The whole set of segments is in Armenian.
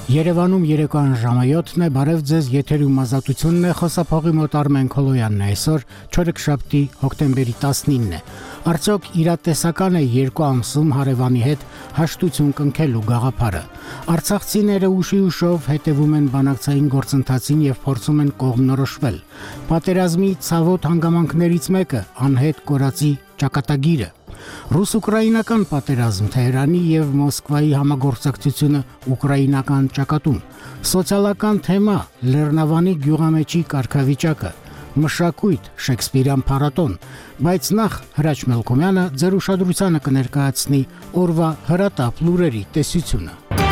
Երևանում երեկոյան ժամը 7-ն է, բարև ձեզ, եթերում ազատությունն է, խոսափողի մոտ Արմեն Քոլոյանն է, այսօր չորեքշաբթի հոկտեմբերի 19-ն է։ Արդյոք իրատեսական է երկու ամսում հարևանի հետ հաշտություն կնքելու գաղափարը։ Արցախցիները ուշի-ուշով հետևում են բանակցային գործընթացին եւ փորձում են կողմնորոշվել։ Պատերազմի ցավոտ հանգամանքներից մեկը անհետ կորածի ճակատագիրը։ Ռուս-ուկրաինական պատերազմ, Թեհրանի եւ Մոսկվայի համագործակցությունը ուկրաինական ճակատում, սոցիալական թեմա, Լեռնավանի գյուղամեջի կարգավիճակը, մշակույթ, Շեքսպիրյան փառատոն, բայց նախ Հրաչ Մելքոմյանը ձեր ուշադրությանը կներկայացնի օրվա հրատապ լուրերի տեսությունը։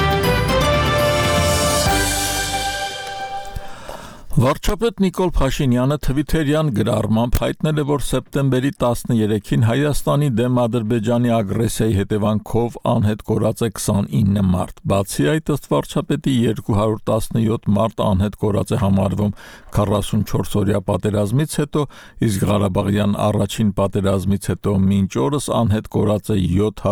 Վարչապետ Նիկոլ Փաշինյանը Թվիթերյան գրառմամբ հայտնել է, որ սեպտեմբերի 13-ին Հայաստանի դեմ Ադրբեջանի ագրեսիայի հետևանքով անհետ կորած է 29 մարդ։ Բացի այդ, ըստ վարչապետի 217 մարդ անհետ կորած է համարվում 44-օրյա պատերազմից հետո, իսկ Ղարաբաղյան առաջին պատերազմից հետո մինչ օրս անհետ կորած է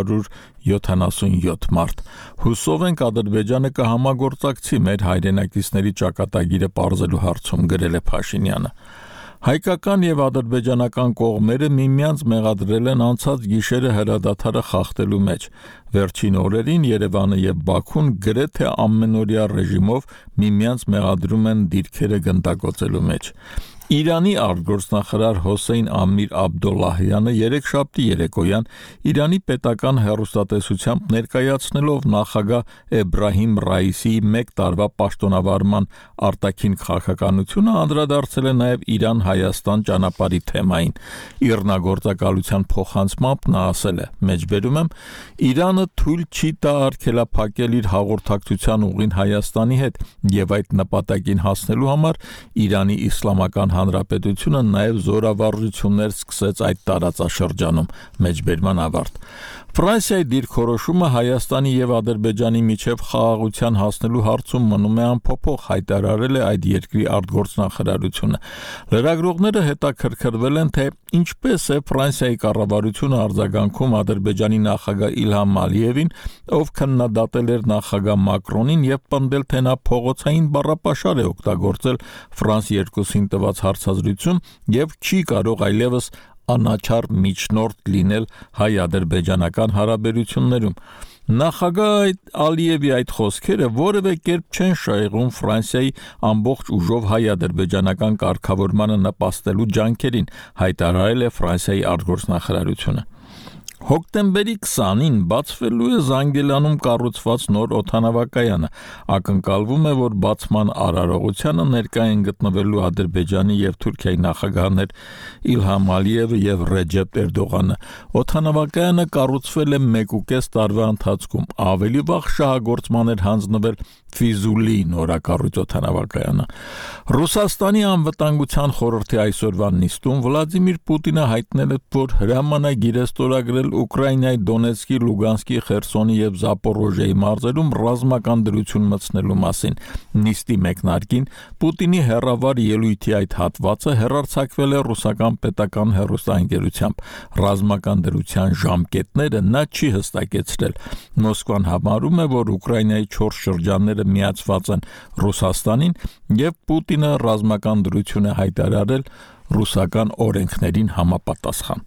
777 մարդ։ Հուսով ենք Ադրբեջանը կհամագործակցի մեր հայրենակիցների ճակատագիրը պարզելու հարցում, գրել է Փաշինյանը։ Հայկական եւ ադրբեջանական կողմերը միմյանց մեղադրել են անցած գիշերը հրադադարը խախտելու մեջ։ Վերջին օրերին Երևանը եւ Բաքուն գրեթե ամենօրյա ռեժիմով միմյանց մեղադրում են դիրքերը գնդակոծելու մեջ։ Իրանի արտգործնախարար Հոսեյն Ամիր Աբդոլլահյանը երեքշաբթի երեկոյան Իրանի պետական հեռուստատեսությամբ ներկայացնելով նախագահ Էբրահիմ Ռայիսիի 1 տարվա պաշտոնավարման արտաքին քաղաքականությունը անդրադարձել է նաև Իրան-Հայաստան ճանապարհի թեմային։ Իռնագործակալության փոխանցմամբ նա ասել է. «Մեջբերում եմ, Իրանը թույլ չի տա արգելափակել իր հաղորդակցության ուղին Հայաստանի հետ եւ այդ նպատակին հասնելու համար Իրանի Իսլամական Հանրապետությունը նաև զորավարժություններ սկսեց այդ տարածաշրջանում», մեջբերման ավարտ։ Ֆրանսիայի դիրքորոշումը Հայաստանի եւ Ադրբեջանի միջև խաղաղության հասնելու հարցում մնում է անփոփոխ, հայտարարել է այդ երկրի արտգործնախարարությունը։ Լրագրողները հետաքրքրվել են, թե ինչպես է Ֆրանսիայի կառավարությունը արձագանքում Ադրբեջանի նախագահ Իլհամ Ալիևին, ով քննադատել էր նախագահ Մակրոնին եւ պնդել, թե նա փողոցային բառապաշար է օգտագործել Ֆրանս 2-ին տված հարցազրույցում եւ չի կարող այլևս անաչառ միջնորդ լինել հայ-ադրբեջանական հարաբերություններում։ Նախագահ Ալիևի այդ խոսքերը որևէ կերպ չեն շահեղում Ֆրանսիայի ամբողջ ուժով հայ-ադրբեջանական կարգավորմանը նպաստելու ջանքերին, հայտարարել է Ֆրանսիայի արտգործնախարարությունը։ Հոկտեմբերի 20-ին բացվելու է Զանգելանում կառուցված նոր օդանավակայանը։ Ակնկալվում է, որ բացման արարողությանը ներկա են գտնվելու Ադրբեջանի եւ Թուրքիայի նախագահներ Իլհամ Ալիևը եւ Ռեջեփ Էրդողանը։ Օդանավակայանը կառուցվել է 1.5 տարվա ընթացքում։ Ավելի վաղ շահագործման էր հանձնվել Ֆիզուլի նորակառույց օդանավակայանը։ Ռուսաստանի անվտանգության խորհրդի այսօրվա նիստում Վլադիմիր Պուտինը հայտնել է, որ հրամանագիր է ստորագրել Ուկրաինայի Դոնեցկի, Լուգանսկի, Խերսոնի եւ Զապորոժիայի մարզերում ռազմական դրություն մտցնելու մասին։ Նիստի մեկնարկին Պուտինի հեռավար ելույթի այդ հատվածը հեռարձակվել է ռուսական պետական հեռուստաընկերությամբ։ Ռազմական դրության ժամկետները նա չի հստակեցրել։ Մոսկվան համարում է, որ Ուկրաինայի 4 շրջանները միացված են Ռուսաստանին եւ Պուտինը ռազմական դրություն է հայտարարել ռուսական օրենքներին համապատասխան։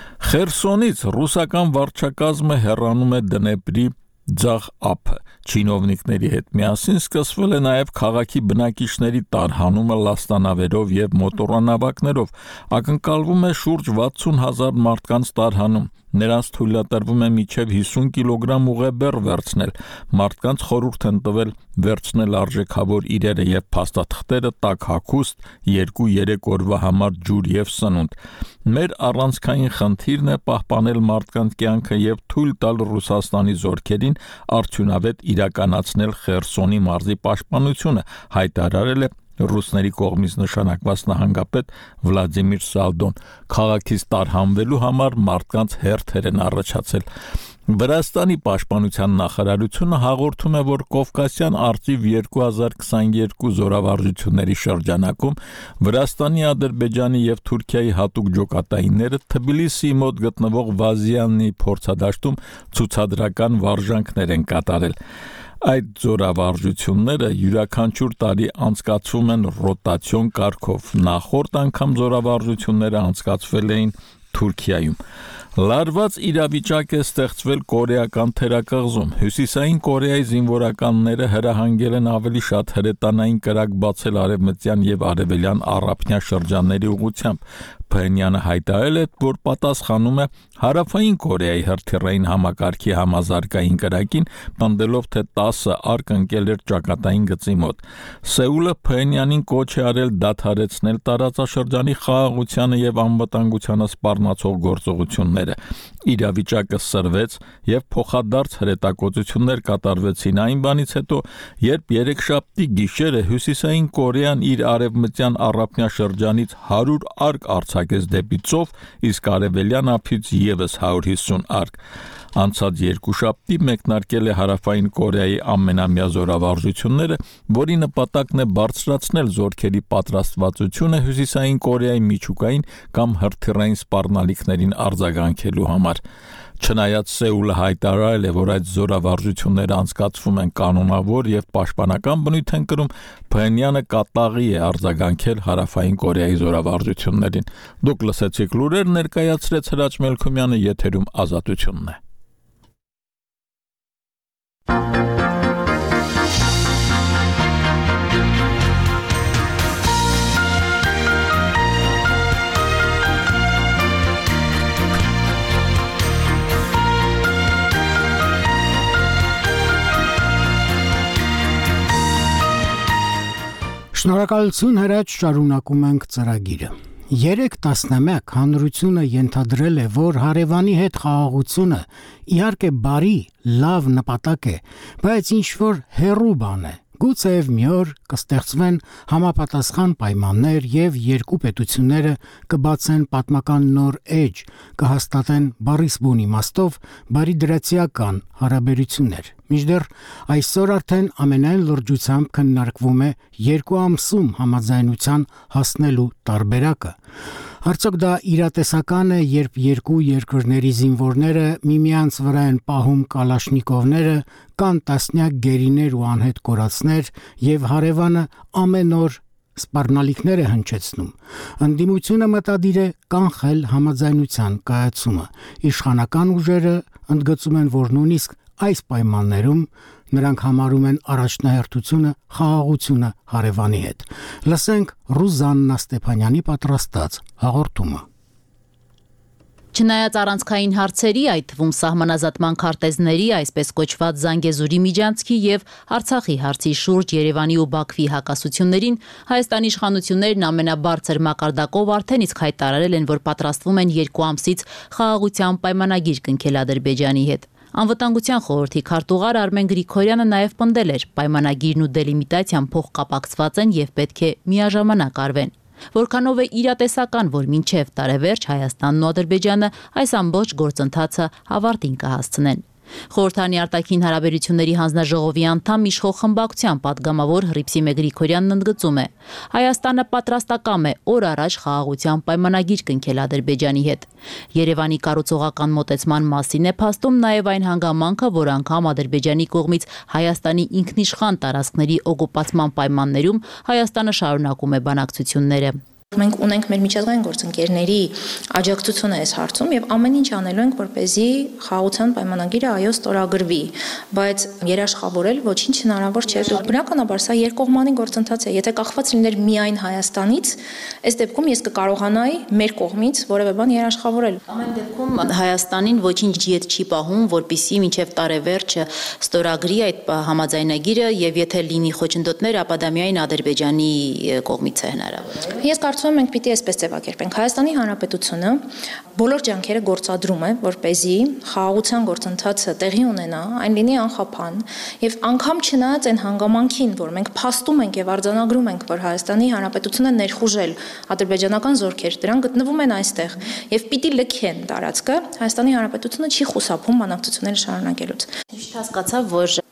Խերսոնից ռուսական վարչակազմը հեռանում է Դնեպրի ձախ ափը։ Չինովնիկների հետ միասին սկսվել է նաև քաղաքի բնակիչների տարհանումը լաստանավերով եւ մոտորանավակներով։ Ակնկալվում է շուրջ 60,000 մարդկանց տարհանում։ Նրանց թույլատրվում է մինչև 50 կիլոգրամ ուղեբեռ վերցնել։ Մարդկանց խորհուրդ են տվել վերցնել արժեքավոր իրերը եւ փաստաթղթերը, տաք հագուստ, 2-3 օրվա համար ջուր եւ սնունդ։ Մեր առանցքային խնդիրն է պահպանել մարդկանց կյանքը եւ թույլ տալ Ռուսաստանի զորքերին արդյունավետ իրականացնել Խերսոնի մարզի պաշտպանությունը, հայտարարել է ռուսների կողմից նշանակված նահանգապետ Վլադիմիր Սալդոն։ Քաղաքից տարհանվելու համար մարդկանց հերթեր են առաջացել։ Վրաստանի պաշտպանության նախարարությունը հաղորդում է, որ Կովկասյան արծիվ 2022 զորավարժությունների շրջանակում Վրաստանի, Ադրբեջանի եւ Թուրքիայի հատուկ ջոկատայինները Թբիլիսիի մոտ գտնվող Վազիաննի փորձադաշտում ցուցադրական վարժանքներ են կատարել։ Այդ զորավարժությունները յուրաքանչյուր տարի անցկացվում են ռոտացիոն կարգով։ Նախորդ անգամ զորավարժությունները անցկացվել էին Թուրքիայում։ Լարված իրավիճակ է ստեղծվել կորեական թերակղզում։ Հյուսիսային Կորեայի զինվորականները հրահանգել են ավելի շատ հրետանային կրակ բացել արևմտյան եւ արևելյան առափնյա շրջանների ուղղությամբ։ Փենյանը հայտարարել է, որ պատասխանում է Հարավային Կորեայի հրթիռային համակարգի համազարգային կրակին, պնդելով, թե 10 արկ ընկել էր ճակատային գծի մոտ։ Սեուլը Փենյանին կոչ է արել դադարեցնել տարածաշրջանի խաղաղությանը եւ անվտանգությանը սպառնացող գործողությունները։ Իրավիճակը սրվեց եւ փոխադարձ հրետակոծություններ կատարվեցին այն բանից հետո, երբ երեքշաբթի գիշերը Հյուսիսային Կորեան իր արևմտյան առափնյա շրջանից 100 արկ արձակեց դեպի ծով, իսկ արևելյան ափից եւս 150 արկ։ Անցած երկուշաբթի մեկնարկել է Հարավային Կորեայի ամենամյա զորավարժությունները, որի նպատակն է բարձրացնել զորքերի պատրաստվածությունը Հյուսիսային Կորեայի միջուկային կամ հրթիռային սպառնալիքներին արձագանքելու համար։ Չնայած Սեուլը հայտարարել է, որ այդ զորավարժությունները անցկացվում են կանոնավոր եւ պաշտպանական բնույթ են կրում, Փենյանը կատաղի է արձագանքել Հարավային Կորեայի զորավարժություններին։ Դուք լսեցիք լուրեր, ներկայացրեց Հրաչ Մելքումյանը, եթերում Ազատությունն է։ Շնորհակալություն Հրաչ, շարունակում ենք ծրագիրը։ 3 տասնամյակ հանրությունը ենթադրել է, որ հարևանի հետ խաղաղությունը իհարկե բարի, լավ նպատակ է, բայց ինչ-որ հեռու բան է։ Գուցեև մի օր կստեղծվեն համապատասխան պայմաններ եւ երկու պետությունները կբացեն պատմական նոր էջ, կհաստատեն բառիս բուն իմաստով բարիդրացիական հարաբերություններ։ Մինչդեռ այսօր արդեն ամենայն լրջությամբ քննարկվում է 2 ամսում համաձայնության հասնելու տարբերակը։ Արդյոք դա իրատեսական է, երբ երկու երկրների զինվորները միմյանց վրա են պահում կալաշնիկովները, կան տասնյակ գերիներ ու անհետ կորածներ եւ հարևանը ամեն օր սպառնալիքներ է հնչեցնում։ Ընդդիմությունը մտադիր է կանխել համաձայնության կայացումը։ Իշխանական ուժերը ընդգծում են, որ նույնիսկ այս պայմաններում նրանք համարում են առաջնահերթությունը խաղաղությունը հարևանի հետ։ Լսենք Ռուզաննա Ստեփանյանի պատրաստած հաղորդումը։ Չնայած առանցքային հարցերի, այդ թվում սահմանազատման քարտեզների, այսպես կոչված Զանգեզուրի միջանցքի եւ Արցախի հարցի շուրջ Երևանի ու Բաքվի հակասություններին, Հայաստանի իշխանություններն ամենաբարձր մակարդակով արդեն իսկ հայտարարել են, որ պատրաստվում են 2 ամսից խաղաղության պայմանագիր կնքել Ադրբեջանի հետ։ Անվտանգության խորհրդի քարտուղար Արմեն Գրիգորյանը նաև պնդել էր, պայմանագիրն ու դելիմիտացիան փոխկապակցված են եւ պետք է միաժամանակ արվեն։ Որքանով է իրատեսական, որ մինչև տարեվերջ Հայաստանն ու Ադրբեջանը այս ամբողջ գործընթացը ավարտին կհասցնեն։ Խորհրդանի արտաքին հարաբերությունների հանձնաժողովի անդամ իշխող խմբակցության падգամավոր Հռիփսիմե Գրիգորյանն ընդգծում է. Հայաստանը պատրաստակամ է օր առաջ խաղաղության պայմանագիր կնքել Ադրբեջանի հետ։ Երևանի կառուցողական մոտեցման մասին է փաստում նաև այն հանգամանքը, որ անգամ Ադրբեջանի կողմից Հայաստանի ինքնիշխան տարածքների օկուպացման պայմաններում Հայաստանը շարունակում է բանակցությունները։ Մենք ունենք մեր միջազգային գործընկերների աջակցությունը այս հարցում եւ ամեն ինչ անելու ենք, որպեսզի խաղաղության պայմանագիրը այո ստորագրվի, բայց երաշխավորել ոչինչ հնարավոր չէ։ Բնականաբար սա երկկողմանի գործընթաց է։ Եթե կախված լիներ միայն Հայաստանից, այս դեպքում ես կկարողանայի մեր կողմից որևէ բան երաշխավորել։ Ամեն դեպքում Հայաստանին ոչինչ ջիետ չի պահում, որպեսզի մինչև տարեվերջը ստորագրի այդ համաձայնագիրը եւ եթե լինի խոչընդոտներ, ապա դա միայն Ադրբեջանի կողմից է հնարավոր։ Ես կարծում եմ մենք պիտի այսպես ձևակերպենք։ Հայաստանի Հանրապետությունը բոլոր ջանքերը գործադրում է, որպեսզի խաղաղության գործընթացը տեղի ունենա, այն լինի անխափան եւ անգամ չնայած այն հանգամանքին, որ մենք փաստում ենք եւ արձանագրում ենք, որ Հայաստանի Հանրապետությունը ներխուժել ադրբեջանական զորքեր, դրանք գտնվում են այստեղ եւ պիտի լքեն տարածքը, Հայաստանի Հանրապետությունը չի խուսափում բանակցությունները շարունակելուց։ Միշտ հասկացա, որ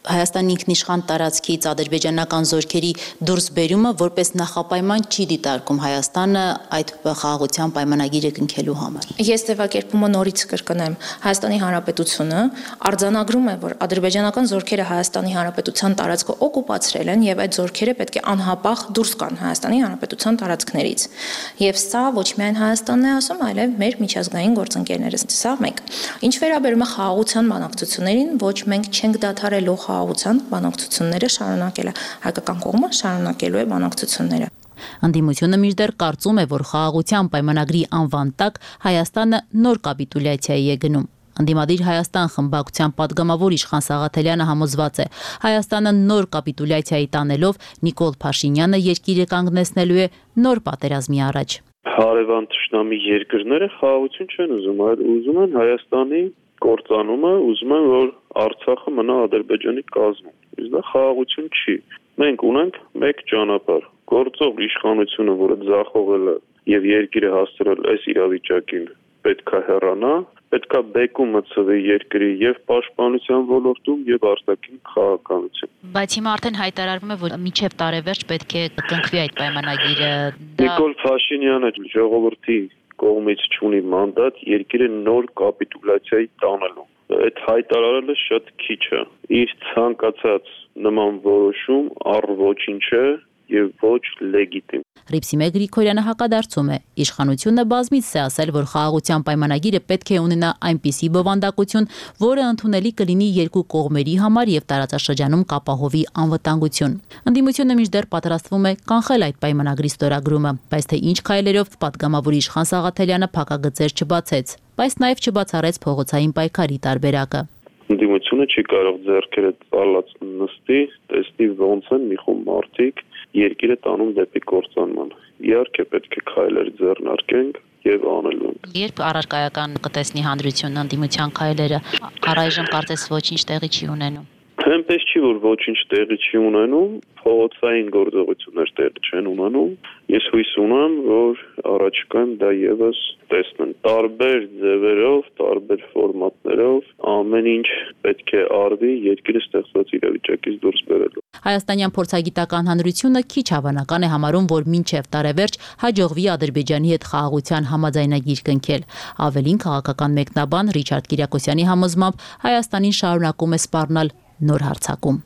Հայաստանի ինքնիշխան տարածքից ադրբեջանական զորքերի դուրսբերումը որպես նախապայման չի դիտարկում Հայաստանը այդ խաղաղության պայմանագիրը կնքելու համար։ Ես ձևակերպումը նորից կրկնեմ, Հայաստանի Հանրապետությունը արձանագրում է, որ ադրբեջանական զորքերը Հայաստանի Հանրապետության տարածքը օկուպացրել են եւ այդ զորքերը պետք է անհապաղ դուրս գան Հայաստանի Հանրապետության տարածքներից։ Եվ սա ոչ միայն Հայաստանն է ասում, այլև մեր միջազգային գործընկերներս։ Սա մեկ։ Ինչ վերաբերում է խաղաղության բանակցություններին, ոչ մենք չենք դադարելու խաղաղության բանակցությունները շարունակելը, հայկական կողմը շարունակելու է բանակցությունները։ Անդիմությունը մինչդեռ կարծում է, որ խաղաղության պայմանագրի անվան տակ Հայաստանը նոր կապիտուլյացիայի է գնում։ Անդիմադիր Հայաստան խմբակցության падգամավոր Իշխան Սաղաթելյանը համոզված է, Հայաստանը նոր կապիտուլյացիայի տանելով Նիկոլ Փաշինյանը երկիրը կանգնեցնելու է նոր պատերազմի առաջ։ Հարևան թշնամի երկրները խաղաղություն չեն ուզում, այլ ուզում են Հայաստանի կործանումը, ուզում են, որ Արցախը մնա Ադրբեջանի կազմում։ Իսկ դա խաղաղություն չի։ Մենք ունենք մեկ ճանապարհ, գործող իշխանությունը, որը ձախողել է եւ երկիրը հասցրել այս իրավիճակին, պետք է հեռանա, պետք է բեկում մտցվի երկրի եւ պաշտպանության ոլորտում եւ արտաքին խաղաղականություն։ Բայց հիմա արդեն հայտարարվում է, որ մինչև տարեվերջ պետք է կնքվի այդ պայմանագիրը։ Նիկոլ Փաշինյանը ժողովրդի կողմից չունի մանդատ երկիրը նոր կապիտուլյացիայի տանելու։ Այդ հայտարարելը շատ քիչ է։ Իր ցանկացած նման որոշում առ ոչինչ է եւ ոչ լեգիտիմ։ Հռիփսիմե Գրիգորյանը հակադարձում է. Իշխանությունը բազմից է ասել, որ խաղաղության պայմանագիրը պետք է ունենա այնպիսի բովանդակություն, որը ընդունելի կլինի երկու կողմերի համար եւ տարածաշրջանում կապահովի անվտանգություն։ Անդիմությունը մինչդեռ պատրաստվում է կանխել այդ պայմանագրի ստորագրումը, բայց թե ինչ քայլերով падգամավոր Իշխան Սաղաթելյանը փակագծեր չբացեց, բայց նաեւ չբացառեց փողոցային պայքարի տարբերակը։ Անդիմությունը չի կարող ձեռքերը ծալած նստի, տեսնի ոնց են մի խումբ մարդիկ երկիրը տանում դեպի կործանման։ Իհարկե պետք է քայլեր ձեռնարկենք եւ անելու ենք։ Երբ առարկայական կտեսնի հանրությունն անդիմության քայլերը, առայժմ կարծես ոչինչ տեղի չի ունենում։ Այնպես չի, որ ոչինչ տեղի չի ունենում, փողոցային գործողություններ տեղի չեն ունենում։ Ես հույս ունեմ, որ առաջիկայում դա եւս տեսնեն տարբեր ձևերով, տարբեր ֆորմատներով, ամեն ինչ պետք է արվի երկիրը ստեղծված իրավիճակից դուրս բերելու։ Հայաստանյան փորձագիտական հանրությունը քիչ հավանական է համարում, որ մինչև տարեվերջ հաջողվի Ադրբեջանի հետ խաղաղության համաձայնագիր կնքել։ Ավելին քաղաքական մեկնաբան Ռիչարդ Կիրակոսյանի համոզմամբ Հայաստանին շարունակում է սպառնալ նոր հարձակում։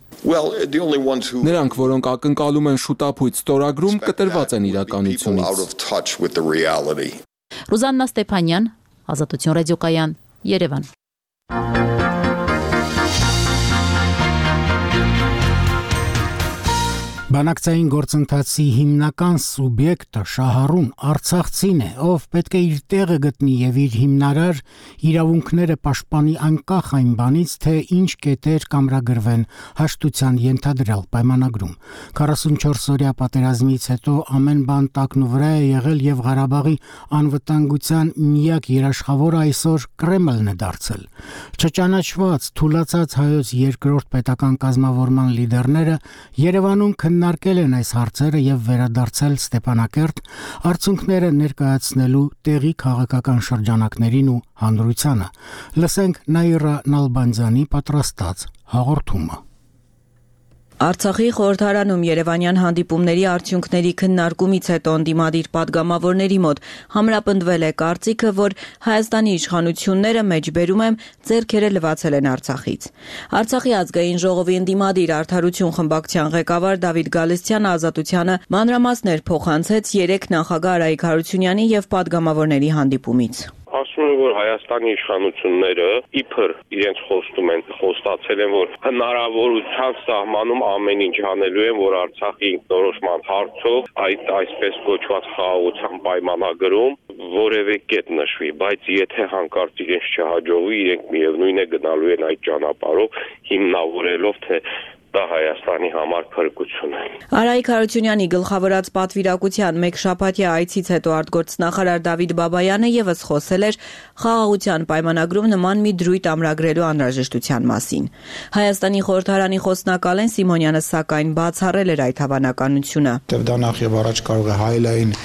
Նրանք, որոնք ակնկալում են շուտափույթ ստորագրում, կտրված են իրականությունից։ Ռուզաննա Ստեփանյան, Ազատություն ռադիոկայան, Երևան։ Բանակցային գործընթացի հիմնական սուբյեկտը շահառուն արցախցին է, ով պետք է իր տեղը գտնի եւ իր հիմնարար իրավունքները պաշտպանի անկախ այն բանից, թե ինչ կետեր կամրագրվեն հաշտության ենթադրյալ պայմանագրում։ 44-օրյա պատերազմից հետո ամեն բան տակնուվրա է եղել եւ Ղարաբաղի անվտանգության միակ երաշխավորը այսօր Կրեմլն է դարձել։ Չճանաչված, թուլացած հայոց երկրորդ պետական կազմավորման լիդերները Երևանում քննարկել են այս հարցերը եւ վերադարձել Ստեփանակերտ արդյունքները ներկայացնելու տեղի քաղաքական շրջանակներին ու հանրությանը։ Լսենք Նաիրա Նալբանդյանի պատրաստած հաղորդումը։ Արցախի խորհրդարանում Երևանյան հանդիպումների արդյունքների քննարկումից հետո անդիմադիր падգամավորների մոտ համապնդվել է կարծիքը, որ Հայաստանի իշխանությունները մեջբերում են ձեռքերը լվացել են Արցախից։ Արցախի ազգային ժողովի անդիմադիր Արդարություն խմբակցության ղեկավար Դավիթ Գալստյանը Ազատությանը մանրամասներ փոխանցեց 3 նախագահ Արայիկ Հարությունյանի եւ падգամավորների հանդիպումից։ Ասում են, որ Հայաստանի իշխանությունները իբր իրենց խոստում են, խոստացել են, որ հնարավորության սահմանում ամեն ինչ անելու են, որ Արցախի ինքնորոշման հարցով այդ այսպես կոչված խաղաղության պայմանագրում որևէ կետ նշվի, բայց եթե հանկարծ իրենց չհաջողվի, իրենք միևնույն է գնալու են այդ ճանապարհով, հիմնավորելով թե դա Հայաստանի համար փրկություն է։ Արայիկ Հարությունյանի գլխավորած պատվիրակության մեկ շաբաթյա այցից հետո արտգործնախարար Դավիթ Բաբայանը եւս խոսել էր խաղաղության պայմանագրում նման մի դրույթ ամրագրելու անհրաժեշտության մասին։ Հայաստանի խորհրդարանի խոսնակ Ալեն Սիմոնյանը սակայն բացառել էր այդ հավանականությունը։ Դա նախ եւ առաջ կարող է հայելային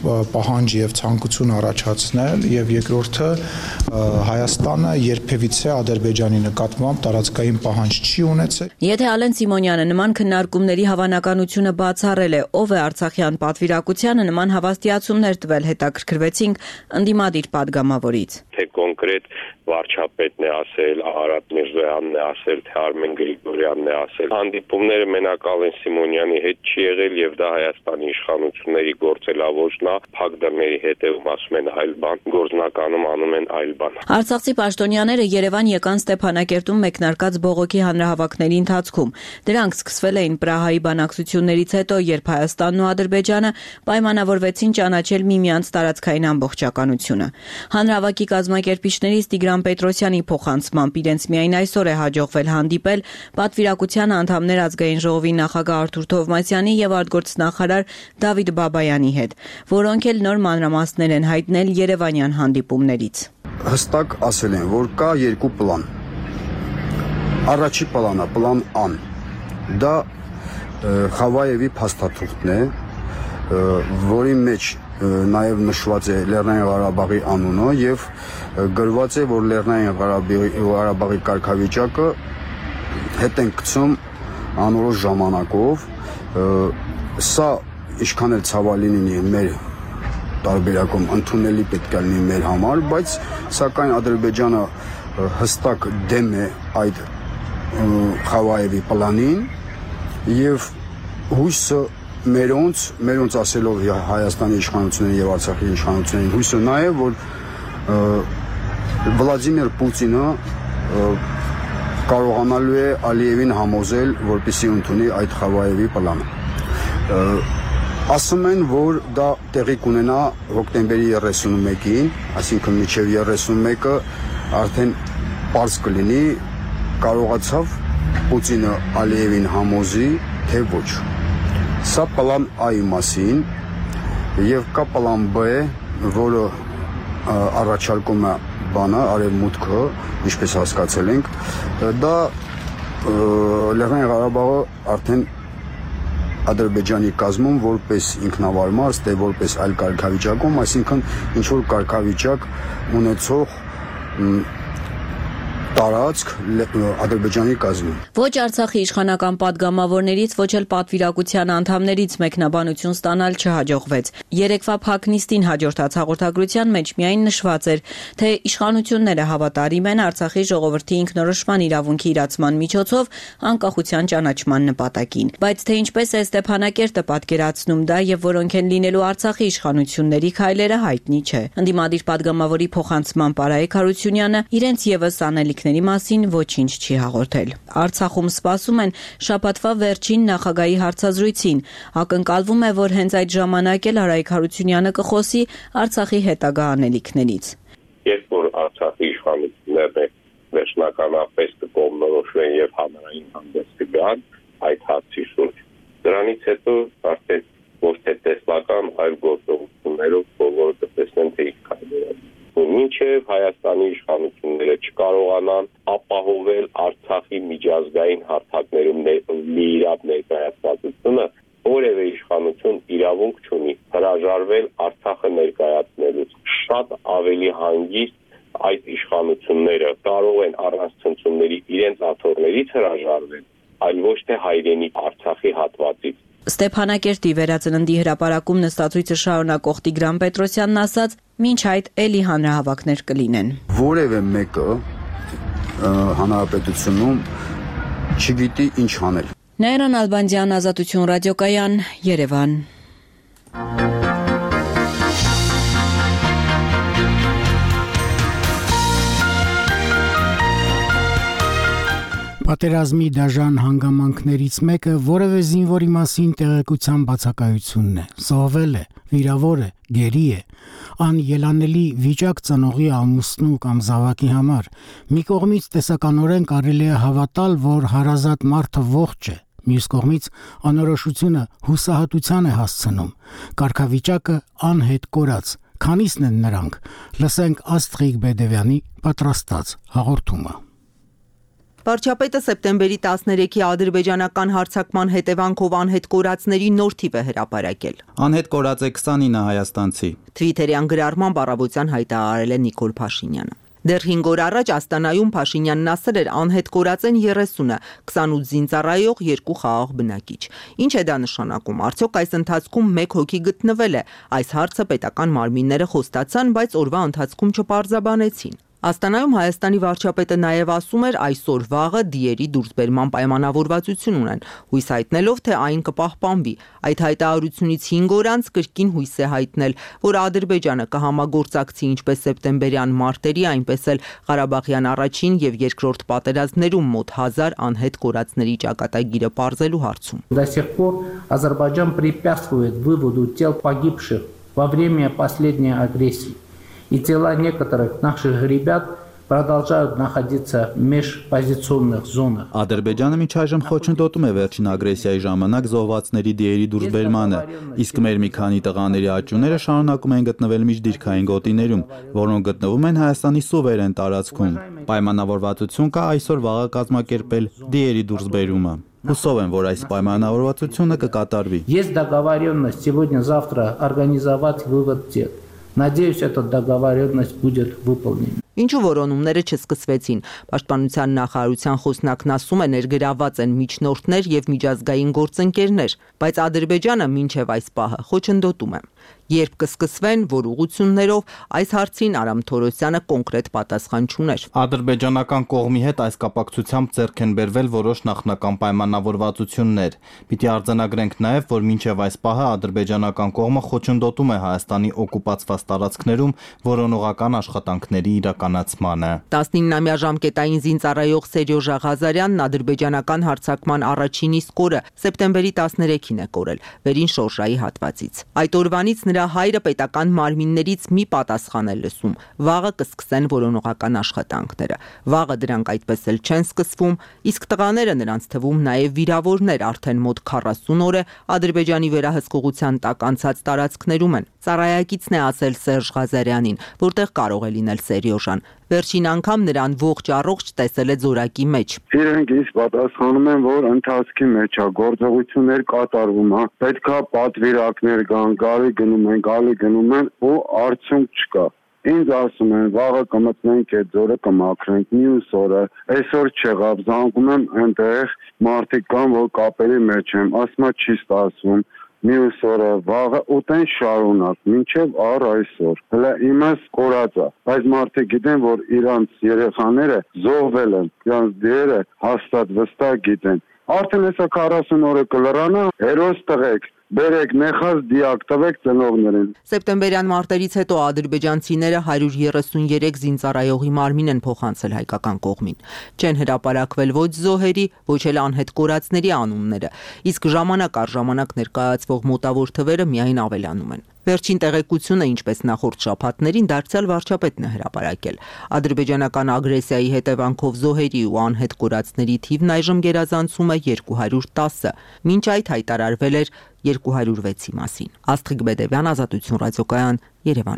պահանջ եւ ցանկություն առաջացնել եւ երկրորդը Հայաստանը երբևիցե Ադրբեջանի նկատմամբ տարածքային պահանջ չի ունեցել։ Եթե Ալեն Սիմոնյանը նման քննարկումների հավանականությունը բացառել է, ով է Արցախյան պատվիրակությանը նման հավաստիացումներ տվել, հետաքրքրվեցինք ընդդիմադիր падգամավորից։ Թե կոնկրետ վարչապետն է ասել, Արարատ Միրզոյանն է ասել, թե Արմեն Գրիգորյանն է ասել։ Հանդիպումները մենակ Ալեն Սիմոնյանի հետ չի եղել եւ դա Հայաստանի իշխանությունների գործելավոճն է, փակ դռների հետևում ասում են այլ բան, գործնականում անում են այլ բան։ Արցախցի պաշտոնյաները Երևան եկան Ստեփանակերտում մեկնարկած բողոքի հանրահավաքների ընթացքում։ Դրանք սկսվել էին Պրահայի բանակցություններից հետո, երբ Հայաստանն ու Ադրբեջանը պայմանավորվեցին ճանաչել միմյանց տարածքային ամբողջականությունը։ Հանրահավաքի կազմակերպիչներից Տիգրան Պետրոսյանի փոխանցմամբ իրենց միայն այսօր է հաջողվել հանդիպել պատվիրակության անդամներ ազգային ժողովի նախագահ Արթուր Թովմասյանի եւ արտգործնախարար Դավիթ Բաբայանի հետ, որոնք էլ նոր մանրամասներ են հայտնել երևանյան հանդիպումներից։ Հստակ ասել են, որ կա երկու պլան։ Առաջի պլանը, պլան Ան, դա Խավայևի փաստաթուղթն է, որի մեջ նաև նշված է Լեռնային Ղարաբաղի անունը եւ գրված է, որ Լեռնային Ղարաբաղի կարգավիճակը հետ են գցում անորոշ ժամանակով։ Սա ինչքան էլ ցավալի լինի մեր տարբերակում ընդունելի պետք է լինի մեր համար, բայց սակայն Ադրբեջանը հստակ դեմ է այդ Խավայևի պլանին եւ հույսը մերոնց ասելով Հայաստանի իշխանություններին եւ Արցախի իշխանություններին հույսը նա է, որ Վլադիմիր Պուտինը կարողանալու է Ալիևին համոզել, որպեսզի ընդունի այդ Խավայևի պլանը։ Ասում են, որ դա տեղի կունենա հոկտեմբերի 31-ին, այսինքն մինչև 31-ը արդեն պարզ կլինի, կարողացավ Պուտինը Ալիևին համոզի, թե ոչ։ Սա պլան A-ի մասին եւ կա պլան B, որը առաջարկում է բանը արևմուտքը, ինչպես հասկացել ենք, դա Լեռնային Ղարաբաղը արդեն Ադրբեջանի կազմում որպես ինքնավար մարդ, որպես այլ կարգավիճակում, այսինքն ինչ որ կարգավիճակ ունեցող տարածք Ադրբեջանի կազմում։ Ոչ Արցախի իշխանական падգամավորներից, ոչ էլ պատվիրակության անդամներից մեկնաբանություն ստանալ չհաջողվեց։ Երեկվա փակնիստին հաջորդած հաղորդագրության մեջ միայն նշված էր, թե իշխանությունները հավատարիմ են Արցախի ժողովրդի ինքնորոշման իրավունքի իրացման միջոցով անկախության ճանաչման նպատակին։ Բայց թե ինչպես է Ստեփանակերտը պատկերացնում դա եւ որոնք են լինելու Արցախի իշխանությունների քայլերը հայտնի չէ։ Ընդդիմադիր падգամավորի փոխանցման Արայիկ Հարությունյանը իրենց եւս անելիք մասին ոչինչ չի հաղորդել։ Արցախում սպասում են շաբաթվա վերջին նախագահի հարցազրույցին։ Ակնկալվում է, որ հենց այդ ժամանակ էլ Արայիկ Հարությունյանը կխոսի Արցախի հետագա անելիքներից։ Երբ որ Արցախի իշխանությունները վերջնականապես կկողմնորոշվեն եւ հանրային հանդես կգան այդ հարցի շուրջ, դրանից հետո արդեն ոչ թե տեսլական, այլ գործողություններով բոլորը կտեսնեն, թե ինչ կայացնի։ Մինչև Հայաստանի իշխանությունները չկարողանան ապահովել Արցախի միջազգային հարթակներում լիիրավ ներկայացվածությունը, որևէ իշխանություն իրավունք չունի հրաժարվել Արցախը ներկայացնելուց։ Շատ ավելի հանգիստ այդ իշխանությունները կարող են առանց ցնցումների իրենց աթոռներից հրաժարվել, այլ ոչ թե հայրենի Արցախի հատվածից։ Ստեփանակերտի վերածննդի հրապարակում նստածույցը շարունակող Տիգրան Պետրոսյանն ասաց, մինչ այդ էլի հանրահավաքներ կլինեն։ Որևէ մեկը հանրապետությունում չգիտի ինչ անել։ Նայրան Ալբանդյան, Ազատություն ռադիոկայան, Երևան։ Պատերազմի դաժան հանգամանքներից մեկը որևէ զինվորի մասին տեղեկության բացակայությունն է։ Զոհվել է, վիրավոր է, գերի է։ Անելանելի վիճակ ծնողի ամուսնու կամ զավակի համար։ Մի կողմից տեսականորեն կարելի է հավատալ, որ հարազատ մարդը ողջ է։ Մյուս կողմից անորոշությունը հուսահատության է հասցնում։ Կարգավիճակը անհետ կորած։ Քանիսն են նրանք։ Լսենք Աստղիկ Բեդևյանի պատրաստած հաղորդումը։ Վարչապետը սեպտեմբերի 13-ի ադրբեջանական հարձակման հետևանքով անհետ կորածների նոր թիվ է հրապարակել։ Անհետ կորած է 29 հայաստանցի։ Թվիթերյան գրառման առավոտյան հայտարարել է Նիկոլ Փաշինյանը։ Դեռ 5 օր առաջ Աստանայում Փաշինյանն ասել էր անհետ կորած են 30-ը, 28 զինծառայող, 2 խաղաղ բնակիչ։ Ինչ է դա նշանակում։ Արդյոք այս ընթացքում 1 հոգի գտնվել է։ Այս հարցը պետական մարմինները խոստացան, բայց օրվա ընթացքում չպարզաբանեցին։ Աստանայում Հայաստանի վարչապետը նաև ասում էր այսօր վաղը դիերի դուրսբերման պայմանավորվածություն ունեն, հույս հայտնելով, թե այն կպահպանվի։ Այդ հայտարարությունից 5 օր անց կրկին հույս է հայտնել, որ Ադրբեջանը կհամագործակցի ինչպես սեպտեմբերյան մարտերի, այնպես էլ Ղարաբաղյան առաջին եւ երկրորդ պատերազմներում մոտ 1000 անհետ կորածների ճակատագիրը պարզելու հարցում։ До сих пор Азербайджан препятствует выводу тел погибших во время последней агрессии. И тела некоторых наших ребят продолжают находиться в межпозиционных зонах. Ադրբեջանը մինչ այժմ խոչընդոտում է վերջին ագրեսիայի ժամանակ զոհվածների դիերի դուրսբերմանը, իսկ մեր մի քանի տղաների աճուները շարունակում են գտնվել միջդիրքային գոտիներում, որոնք գտնվում են Հայաստանի սուվերեն տարածքում։ Պայմանավորվածություն կա այսօր վաղը կազմակերպել դիերի դուրսբերումը։ Հուսով եմ, որ այս պայմանավորվածությունը կկատարվի։ Есть договоренность сегодня-завтра организовать вывод тел. Надеюсь, эта договоренность будет выполнена. Ինչու որոնումները չսկսվեցին։ Պաշտպանության նախարարության խոսնակն ասում է ներգրավված են միջնորդներ եւ միջազգային գործընկերներ, բայց Ադրբեջանը մինչեւ այս պահը խոչընդոտում է։ Երբ կսկսվեն, որ ուղղություններով այս հարցին Արամ Թորոսյանը կոնկրետ պատասխան չուներ։ Ադրբեջանական կողմի հետ այս կապակցությամբ ձեռք են բերվել որոշ նախնական պայմանավորվածություններ։ Պիտի արձանագրենք նաև, որ մինչև այս պահը ադրբեջանական կողմը խոչընդոտում է Հայաստանի օկուպացված տարածքներում որոնողական աշխատանքների իրականացմանը։ 19-ամյա ժամկետային զինծառայող Սերյոժա Ղազարյանն ադրբեջանական հարձակման առաջին իսկ օրը սեպտեմբերի 13-ին է կորել վերին շորժայի հատվածից։ Այդ օրվանից նրա հայրը պետական մարմիններից մի պատասխան է լսում։ Վաղը կսկսեն որոնողական աշխատանքները։ Վաղը դրանք այդպես էլ չեն սկսվում, իսկ տղաները նրանց թվում նաև վիրավորներ արդեն մոտ 40 օր է Ադրբեջանի վերահսկողության տակ անցած տարածքներում են։ Ծառայակիցն է ասել Սերժ Ղազարյանին, որտեղ կարող է լինել Սերյոժան։ Վերջին անգամ նրան ողջ առողջ տեսել է ձորակի մեջ։ Իրենք ինձ պատասխանում են, որ ընթացքի մեջ է, գործողություններ կատարվում է, պետքա պատվիրակներ կան, գալի գնում են ու արդյունք չկա։ Ինձ ասում են, վաղը կմտնենք այդ ձորը կմաքրենք, մյուս օրը, այսօր չեղավ, զանգում եմ այնտեղ մարդիկ կան, որ կապերի մեջ եմ, ասում չի ստացվում։ Մյուս օրը վաղը ուտեն շարունակ, մինչև առ այսօր։ Հələ իմս կորած է, բայց մարդիկ գիտեն, որ իրանց երեխաները զոհվել են, իրանց դերը հաստատ վստահ գիտեն։ Արդեն հեսա 40 օրը կլրանա, հերոս տղեկ, բերեք նեխած դիակ տվեք ծնողներին։ Սեպտեմբերյան մարտերից հետո ադրբեջանցիները 133 զինծառայողի մարմին են փոխանցել հայկական կողմին։ Չեն հրապարակվել ոչ զոհերի, ոչ էլ անհետ կորածների անունները, իսկ ժամանակ առ ժամանակ ներկայացվող մոտավոր թվերը միայն ավելանում են։ Վերջին տեղեկությունը, ինչպես նախորդ շաբաթներին, դարձյալ վարչապետն է հրապարակել։ Ադրբեջանական ագրեսիայի հետևանքով զոհերի ու անհետ կորածների թիվն այժմ գերազանցում է 210-ը, մինչ այդ հայտարարվել էր 206-ի մասին։ Աստղիկ Բեդևյան, Ազատություն ռադիոկայան, Երևան։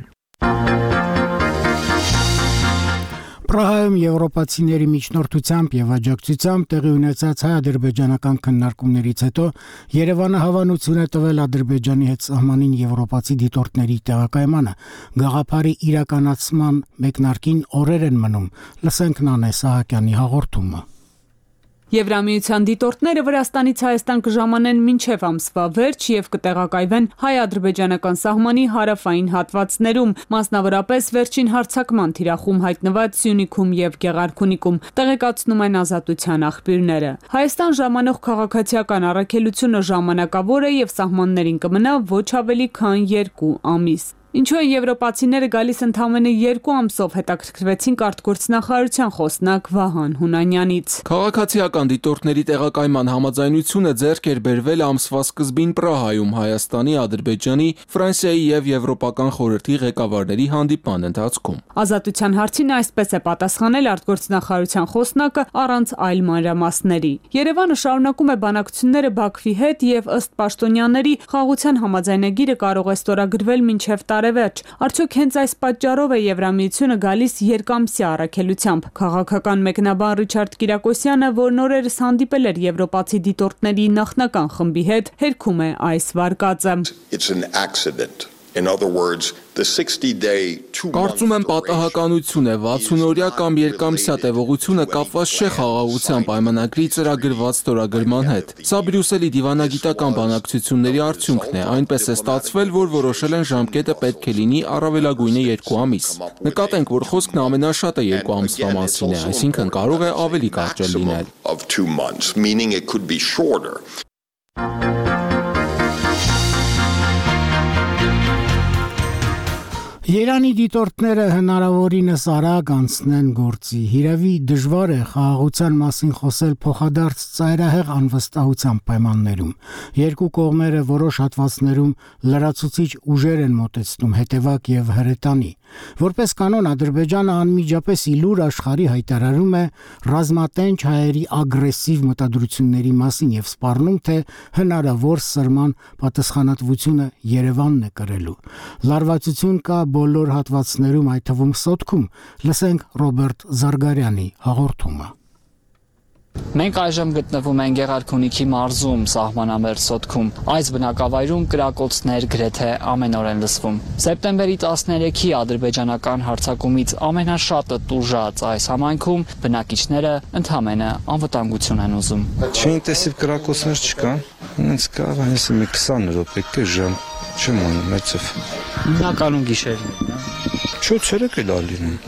Պրահայում եվրոպացիների միջնորդությամբ եւ աջակցությամբ տեղի ունեցած հայ-ադրբեջանական քննարկումներից հետո Երևանը հավանություն է տվել Ադրբեջանի հետ սահմանին եվրոպացի դիտորդների տեղակայմանը։ Գաղափարի իրականացման մեկնարկին օրեր են մնում։ Լսենք Նանե Սահակյանի հաղորդումը։ Եվրամիության դիտորդները Վրաստանից Հայաստան կժամանեն մինչև ամսվա վերջ եւ կտեղակայվեն հայ-ադրբեջանական սահմանի հարավային հատվածներում, մասնավորապես վերջին հարձակման թիրախում հայտնված Սյունիքում եւ Գեղարքունիքում, տեղեկացնում են Ազատության աղբյուրները։ Հայաստան ժամանող քաղաքացիական առաքելությունը ժամանակավոր է եւ սահմաններին կմնա ոչ ավելի քան 2 ամիս։ Ինչու են եվրոպացիները գալիս ընդամենը 2 ամսով, հետաքրքրվեցինք արտգործնախարարության խոսնակ Վահան Հունանյանից։ Քաղաքացիական դիտորդների տեղակայման համաձայնությունը ձեռք էր բերվել ամսվա սկզբին Պրահայում Հայաստանի, Ադրբեջանի, Ֆրանսիայի եւ Եվրոպական խորհրդի ղեկավարների հանդիպման ընթացքում։ Ազատության հարցին այսպես է պատասխանել արտգործնախարարության խոսնակը առանց այլ մանրամասների։ Երևանը շարունակում է բանակցությունները Բաքվի հետ եւ ըստ պաշտոնյաների խաղաղության համաձայնագիրը կարող է ստորագրվել մինչև տարեվերջ, տարեվերջ։ Արդյոք հենց այս պատճառով է Եվրամիությունը գալիս երկամսյա առաքելությամբ։ Քաղաքական մեկնաբան Ռիչարդ Կիրակոսյանը, որ նորերս հանդիպել էր եվրոպացի դիտորդների նախնական խմբի հետ, հերքում է այս վարկածը. In other words, the 60-day Կարծում եմ պատահականություն է 60-օրյա կամ երկամսյա տևողությունը կապված չէ խաղաղության պայմանագրի ծրագրված ստորագրման հետ։ Սա Բրյուսելի դիվանագիտական բանակցությունների արդյունքն է, այնպես է ստացվել, որ որոշել են ժամկետը պետք է լինի առավելագույնը 2 ամիս։ Նկատենք, որ խոսքն ամենաշատը 2 ամսվա մասին է, այսինքն կարող է ավելի կարճ լինել։ Of 2 months, meaning it could be shorter. Երանի դիտորդները հնարավորինս արագ անցնեն գործի։ Հիրավի դժվար է խաղաղության մասին խոսել փոխադարձ ծայրահեղ անվստահության պայմաններում։ Երկու կողմերը որոշ հատվածներում լրացուցիչ ուժեր են մոտեցնում, հետևակ եւ հրետանի։ Որպես կանոն Ադրբեջանը անմիջապես իլուր աշխարհի հայտարարում է ռազմատենչ հայերի ագրեսիվ մտադրությունների մասին եւ սպառնում, թե հնարավոր սրման պատասխանատվությունը Երևանն է կրելու։ Լարվածություն կա բոլոր հատվածներում, այդ թվում Սոտքում։ Լսենք Ռոբերտ Զարգարյանի հաղորդումը։ Մենք այժմ գտնվում ենք Գեղարքունիքի մարզում, սահմանամերձ Սոտքում։ Այս բնակավայրում կրակոցներ գրեթե ամեն օր են լսվում։ Սեպտեմբերի 13-ի ադրբեջանական հարձակումից ամենաշատը տուժած այս համայնքում բնակիչները ընդհանրապես անվտանգություն են ուզում։ Չինտեսիվ կրակոցներ չկան, ինձ կարող է 20 րոպե ժամ չեմ անում մեծով։ Հիմնականում գիշերն է։ Չէ, ցերեկ էլ ալինում։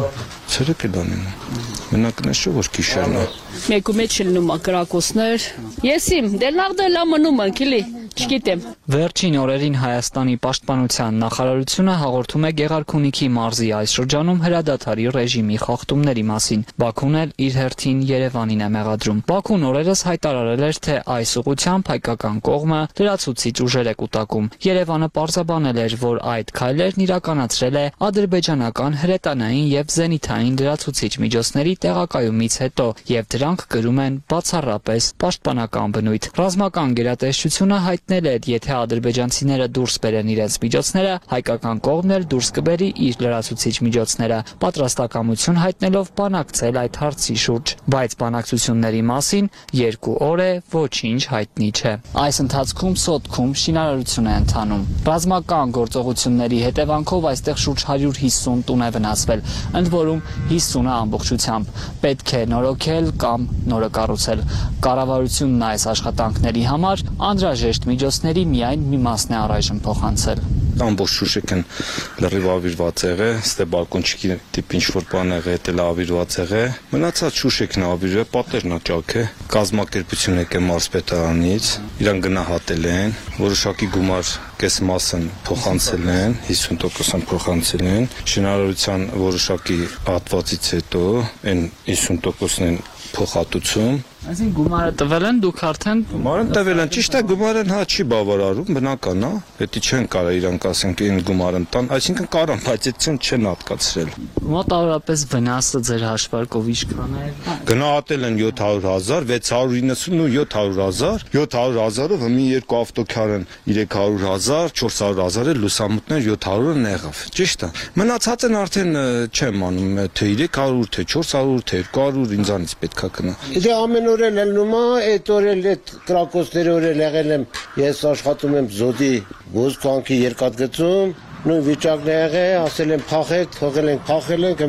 Ցերեկ էլ ալինում։ Մենակ չէ որ գիշերն է։ Մեկու մեջ լինում կրակոցներ։ Եսիմ, դելնաղդելա մնում ընկելի, չգիտեմ։ Վերջին օրերին Հայաստանի պաշտպանության նախարարությունը հաղորդում է Գեղարքունիքի մարզի այս շրջանում հրադադարի ռեժիմի խախտումների մասին։ Բաքուն էլ իր հերթին Երևանին է մեղադրում։ Բաքուն օրերս հայտարարել էր, թե այս ուղղությամբ հայկական կողմը լրացուցիչ ուժեր է կուտակում։ Երևանը պարզաբանել էր, որ այդ քայլերն իրականացրել է ադրբեջանական հրետանային եւ զենիթային լրացուցիչ միջոցների տեղակայումից հետո եւ դրանք կրում են բացառապես պաշտպանական բնույթ։ Ռազմական գերատեսչությունը հայտնել էր, եթե ադրբեջանցիները դուրս բերեն իրենց միջոցները, հայկական կողմն էլ դուրս կբերի իր լրացուցիչ միջոցները, պատրաստակամություն հայտնելով բանակցել այդ հարցի շուրջ, բայց բանակցությունների մասին 2 օր է ոչինչ հայտնի չէ։ Այս ընթացքում Սոտքում շինարարություն է ընթանում։ Ռազմական գործողությունների հետևանքով այստեղ շուրջ 150 տուն է վնասվել, ընդ որում 50-ը ամբողջությամբ։ Պետք է նորոգել կամ նորը կառուցել։ Կառավարությունն այս աշխատանքների համար անհրաժեշտ միջոցների միայն մի մասն է առայժմ փոխանցել։ Ամբողջ Շուշիկն լրիվ ավիրված եղե, ստե բալկոնչիկի տիպ ինչ-որ բան եղե, էլ ավիրված եղե։ Մնացած Շուշիկն ավիրը, պատերն աճակ է, կազմակերպություն եկե մարզպետարանից, իրան գնահատել են, որոշակի գումար կես մասն փոխանցել են, 50% փոխանցել են, շինարարության որոշակի հատվածից հետո այն 50%-ն են փոխհատուցում։ Այսինքն գումարը տվել են դուք արդեն։ Գումարը տվել են, ճիշտ է, գումարը հա չի բավարարում, բնական է, պետք չեն կարա իրանք ասենք այն գումարը տան, այսինքն կարան, բայց այդքան չեն հատկացրել։ Մոտավորապես վնասը ձեր հաշվարկով ինչքան է։ Գնահատել են 700,000, 690 ու 700,000, 700,000-ով մի երկու ավտոքար են 300,000, 400,000 է լուսամուտներ 700-ը եղավ։ Ճիշտ է։ Մնացածն արդեն չեմ անում, թե 300, թե 400, թե 200 ինձանից պետքա գնա։ Եթե ամեն օր էլ լինում է, այդ օր էլ այդ կրակոցների օր էլ եղել եմ, ես աշխատում եմ Զոդի ոսկվանքի երկաթգծում, նույն վիճակն է եղել, ասել եմ փախեք, թողել ենք, փախել ենք,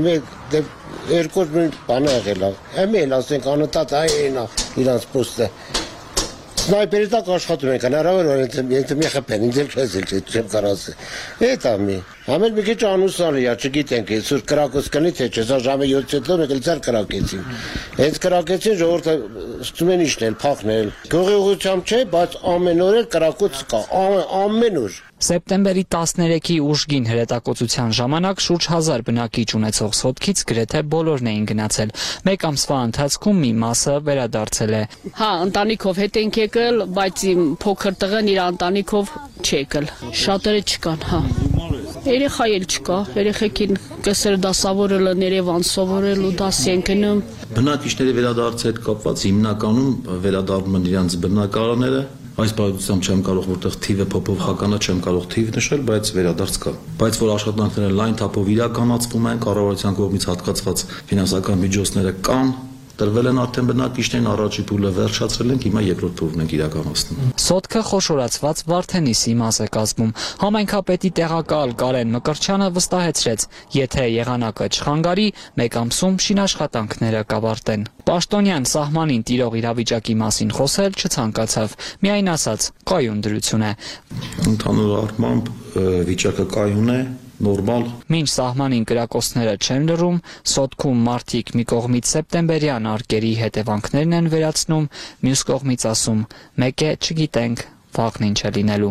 երկու նույն բանը եղել է։ Էլ ասենք անընդհատ այն է իրանց պոստը։ Սնայպերի տակ աշխատում ենք, հնարավոր է ինձ մի խփեն, ինձ էլ չեմ կարող ասել։ Այդ ամի։ Ամեն մի քիչ անուսալի է, չգիտենք, այսօր կրակոց կնի թե չէ, սա ժամը 7-ից հետո մեկ էլ ցար կրակեցին։ Հենց կրակեցին ժողովուրդը ստում են իշնել, փախնել։ Գողի ուղղությամբ չէ, բայց ամեն օր էլ կրակոց կա, ամեն օր։ Սեպտեմբերի 13-ի ուժգին հրետակոծության ժամանակ շուրջ 1000 բնակիչ ունեցող Սոտքից գրեթե բոլորն էին գնացել։ Մեկ ամսվա ընթացքում մի մասը վերադարձել է։ Հա, ընտանիքով հետ ենք եկել, բայց իմ փոքր տղեն իր ընտանիքով չի եկել։ Շատերը չկան, հա։ Երեխա էլ չկա, երեխեքին կեսեր դասավորելը Երևան սովորելու դասի են գնում։ Բնակիչների վերադարձի հետ կապված հիմնականում վերադառնում են իրենց բնակարանները, Այս բարդությամբ չեմ կարող որտեղ թիվը փոփոխականը չեմ կարող թիվ նշել, բայց վերադարձ կա։ Բայց որ աշխատանքները լայն թափով իրականացվում են, կառավարության կողմից հատկացված ֆինանսական միջոցները կան, տրվել են արդեն բնակիչներին, առաջի փուլը վերջացրել ենք, հիմա երկրորդ փուլն ենք իրականացնում։ Սոտքը խոշորացված Վարդենիսի մաս է կազմում։ Համայնքապետի տեղակալ Կարեն Մկրտչյանը վստահեցրեց, եթե եղանակը չխանգարի, մեկ ամսում շինաշխատանքները կավարտեն։ Պաշտոնյան սահմանին տիրող իրավիճակի մասին խոսել չցանկացավ, միայն ասաց՝ կայուն դրություն է։ Ընդհանուր առմամբ վիճակը կայուն է, նորմալ։ Մինչ սահմանին կրակոցները չեն լռում, Սոտքում մարդիկ մի կողմից սեպտեմբերյան արկերի հետևանքներն են վերացնում, մյուս կողմից ասում՝ մեկ է չգիտենք, վաղն ինչ է լինելու։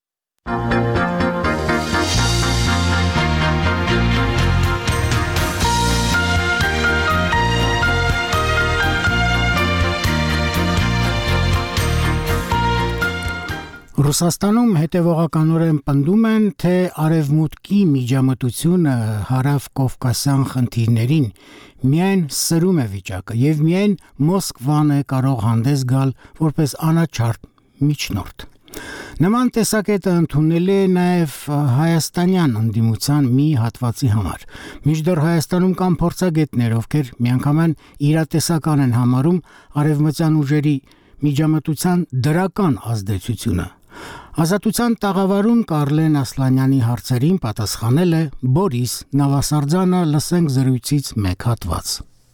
Ռուսաստանում հետևողականորեն պնդում են, թե արևմուտքի միջամտությունը հարավ կովկասյան խնդիրներին միայն սրում է վիճակը եւ միայն Մոսկվան է կարող հանդես գալ որպես անաչառ միջնորդ։ Նման տեսակետը ընդունել է նաև հայաստանյան ընդդիմության մի հատվածի համար։ Մինչդեռ Հայաստանում կան փորձագետներ, ովքեր միանգամայն իրատեսական են համարում արևմտյան ուժերի միջամտության դրական ազդեցությունը։ Ազատության տաղավարում Կարլեն Ասլանյանի հարցերին պատասխանել է Բորիս Նավասարդյանը, լսենք զրույցից մեկ հատված։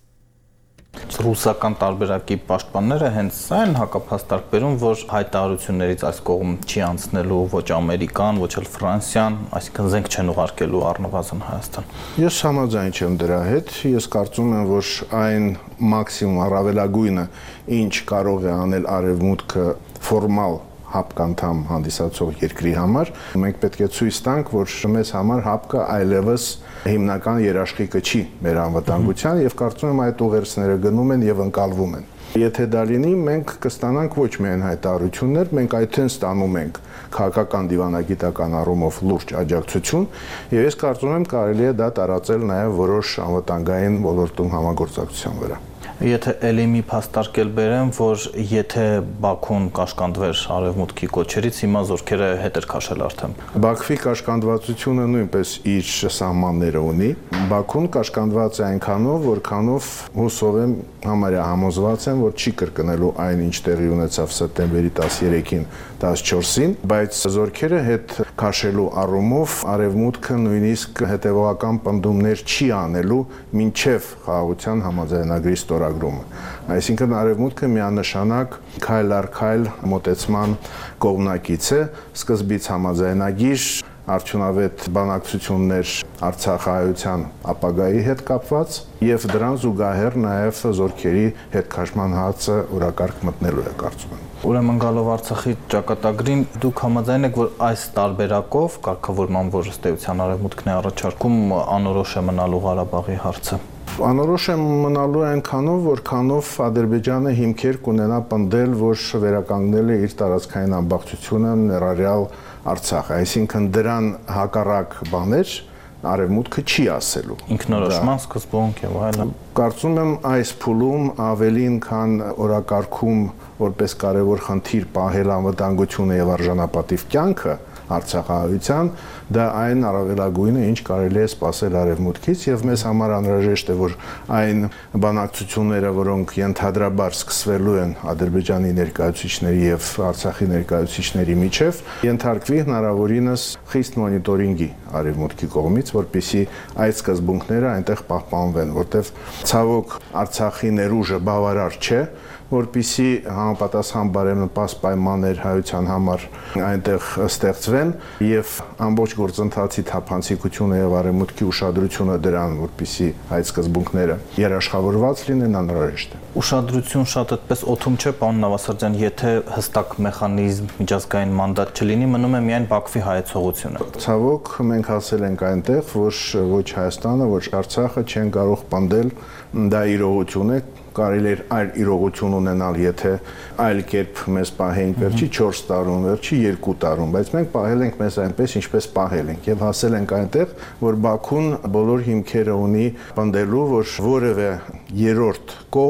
Ռուսական տարբերակի պաշտպանները հենց սա են հակափաստարկ բերում, որ հայտարարություններից այս կողմ չի անցնելու ոչ ամերիկան, ոչ էլ Ֆրանսիան, այսինքն զենք չեն ուղարկելու առնվազն Հայաստան։ Ես համաձայն չեմ դրա հետ, ես կարծում եմ, որ այն մաքսիմում առավելագույնը, ինչ կարող է անել արևմուտքը ֆորմալ հապկանդամ հանդիսացող երկրի համար, մենք պետք է ցույց տանք, որ մեզ համար հապկը այլևս հիմնական երաշխիքը չի մեր անվտանգության եւ կարծում եմ այդ ուղերձները գնում են եւ ընկալվում են։ Եթե դա լինի, մենք կստանանք ոչ միայն հայտարարություններ, մենք այդտեն ստանում ենք քաղաքական դիվանագիտական առումով լուրջ աջակցություն եւ ես կարծում եմ կարելի է դա տարածել նաեւ որոշ անվտանգային ոլորտում համագործակցության վրա։ Եթե ելի մի փաստարկել բերեմ, որ եթե Բաքուն կաշկանդվեր արևմուտքի կոչերից, հիմա զորքերը հետ էր քաշել արդեն։ Բաքվի կաշկանդվածությունը նույնպես իր սահմանները ունի։ Բաքուն կաշկանդված է այնքանով, որքանով հուսով եմ համարյա համոզված եմ, որ չի կրկնելու այն, ինչ տեղի ունեցավ սեպտեմբերի 13-ին, 14-ին, բայց զորքերը հետ քաշելու առումով արևմուտքը նույնիսկ հետևողական պնդումներ չի անելու մինչև խաղաղության համաձայնագրի ստորագրումը։ Այսինքն արևմուտքը միանշանակ քայլ առ քայլ մոտեցման կողմնակից է, սկզբից համաձայնագիր, արդյունավետ բանակցություններ Արցախահայության ապագայի հետ կապված եւ դրան զուգահեռ նաեւ զորքերի հետքաշման հացը օրակարգ մտնելու է կարծում եմ։ Ուրեմն գալով Արցախի ճակատագրին դուք համաձայն եք, որ այս տարբերակով կարգավորման, որ ըստ էության արևմուտքն է առաջարկում, անորոշ է մնալու Ղարաբաղի հարցը։ Անորոշ է մնալու այնքանով, որքանով Ադրբեջանը հիմքեր կունենա պնդել, որ վերականգնել է իր տարածքային ամբողջությունը ներառյալ Արցախը, այսինքն դրան հակառակ բաներ արևմուտքը չի ասելու։ Ինքնորոշման սկզբունք եւ այլն։ Կարծում եմ այս փուլում ավելին, քան օրակարգում որպես կարևոր խնդիր պահել անվտանգությունը եւ արժանապատիվ կյանքը Արցախահայության, դա այն առավելագույնը, ինչ կարելի է սպասել արևմուտքից եւ մեզ համար անհրաժեշտ է, որ այն բանակցությունները, որոնք ենթադրաբար սկսվելու են Ադրբեջանի ներկայացուցիչների եւ Արցախի ներկայացուցիչների միջև, ենթարկվի հնարավորինս խիստ մոնիտորինգի արևմուտքի կողմից, որպեսզի այդ սկզբունքները այնտեղ պահպանվեն, որտեղ ցավոք Արցախի ներուժը բավարար չէ, որպեսզի համապատասխան բարենպաստ պայմաններ հայության համար այնտեղ ստեղծվեն եւ ամբողջ գործընթացի թափանցիկությունը եւ արևմուտքի ուշադրությունը դրան, որպեսզի այդ սկզբունքները երաշխավորված լինեն, անհրաժեշտ է։ Ուշադրություն շատ այդպես օթում չէ, պարոն Նավասարդյան, եթե հստակ մեխանիզմ, միջազգային մանդատ չլինի, մնում է միայն Բաքվի հայեցողությունը։ Ցավոք մենք հասել ենք այնտեղ, որ ոչ Հայաստանը, ոչ Արցախը չեն կարող պնդել, դա իրողություն է, կարելի է այլ իրողություն ունենալ, եթե այլ կերպ մեզ պահենք վերջի 4 տարում, վերջի 2 տարում, բայց մենք պահել ենք մեզ այնպես, ինչպես պահել ենք եւ հասել ենք այնտեղ, որ Բաքուն բոլոր հիմքերը ունի պնդելու, որ որևէ երրորդ կողմ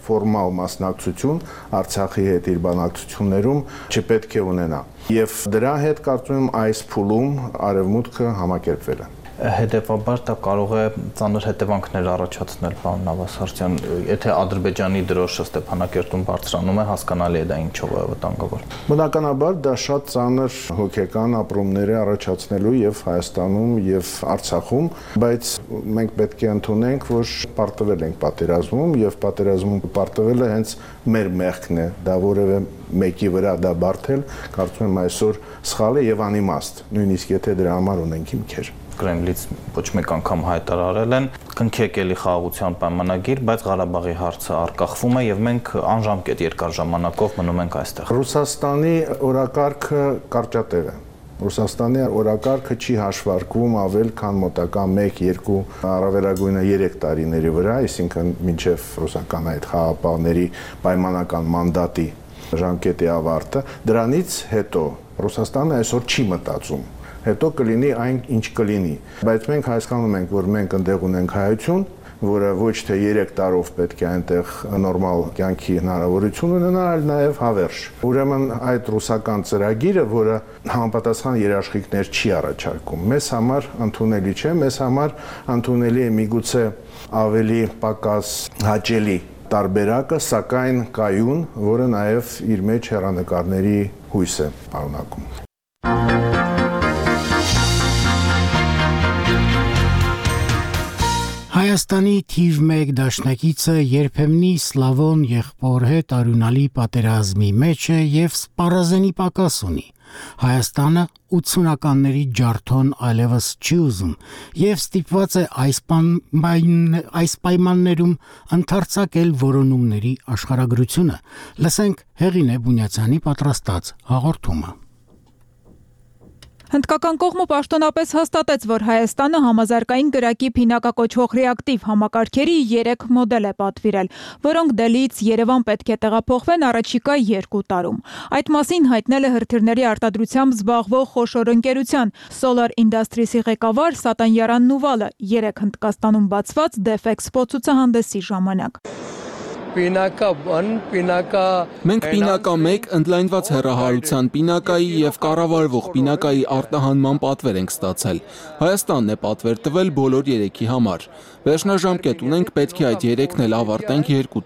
ֆորմալ մասնակցություն Արցախի հետ իր բանակցություններում չպետք է ունենա։ Եվ դրա հետ կարծում եմ այս փուլում արևմուտքը համակերպվել է։ Հետևաբար դա կարող է ծանր հետևանքներ առաջացնել, պարոն Նավասարդյան, եթե Ադրբեջանի դրոշը Ստեփանակերտում բարձրանում է, հասկանալի է դա ինչով է վտանգավոր։ Բնականաբար դա շատ ծանր հոգեկան ապրումներ է առաջացնելու եւ Հայաստանում եւ Արցախում, բայց մենք պետք է ընդունենք, որ պարտվել ենք պատերազմում եւ պատերազմում պարտվելը հենց մեր մեղքն է, դա որևէ մեկի վրա դա բարթել, կարծում եմ այսօր սխալ է եւ անիմաստ, նույնիսկ եթե դրա համար ունենք հիմքեր։ Կրեմլից ոչ մեկ անգամ հայտարարել են կնքեք էլի խաղաղության պայմանագիր, բայց Ղարաբաղի հարցը առկախվում է եւ մենք անժամկետ երկար ժամանակով մնում ենք այստեղ։ Ռուսաստանի օրակարգը կարճատև է։ Ռուսաստանի օրակարգը չի հաշվարկվում ավել քան մոտակա 1-2 առավելագույնը 3 տարիների վրա, այսինքն մինչև ռուսական այդ խաղապահների պայմանական մանդատի ժամկետի ավարտը։ Դրանից հետո Ռուսաստանը այսօր չի մտածում հետո կլինի այն ինչ կլինի, բայց մենք հասկանում ենք, որ մենք ընդեղ ունենք հայություն, որը ոչ թե 3 տարով պետք է այնտեղ նորմալ կյանքի հնարավորություն ունենա, այլ նաև հավերժ։ Ուրեմն այդ ռուսական ծրագիրը, որը համապատասխան երաշխիքներ չի առաջարկում, մեզ համար ընդունելի չէ, մեզ համար ընդունելի է միգուցե ավելի պակաս հաճելի տարբերակը, սակայն կայուն, որը նաև իր մեջ հեռանկարների հույս է պարունակում։ Հայաստանի թիվ 1 դաշնակիցը երբեմնի Սլավոն եղբոր հետ արյունալի պատերազմի մեջ է եւ սպառազենի պակաս ունի։ Հայաստանը 80-ականների ջարդոն այլևս չի ուզում եւ ստիպված է այս պայմաններում ընդարձակել որոնումների աշխարհագրությունը։ Լսենք Հեղինե Բունյացյանի պատրաստած հաղորդումը։ Հնդկական կողմը պաշտոնապես հաստատեց, որ Հայաստանը համազարգային կրակի փինակակոչվող ռեակտիվ համակարգերի 3 մոդել է պատվիրել, որոնք Դելիից Երևան պետք է տեղափոխվեն առաջիկա 2 տարում։ Այդ մասին հայտնել է հրթիռների արտադրությամբ զբաղվող խոշոր ընկերության Solar Industries-ի ղեկավար Սատանյարան Նուվալը 3 Հնդկաստանում բացված DefExpo ցուցահանդեսի ժամանակ։ Մենք պինակա 1 ընդլայնված հեռահարության պինակայի եւ կառավարվող պինակայի արտահանման պատվեր ենք ստացել։ Հայաստանն է պատվեր տվել բոլոր 3-ի համար։ Վերջնաժամկետ ունենք, պետք է այդ 3-ն էլ ավարտենք 2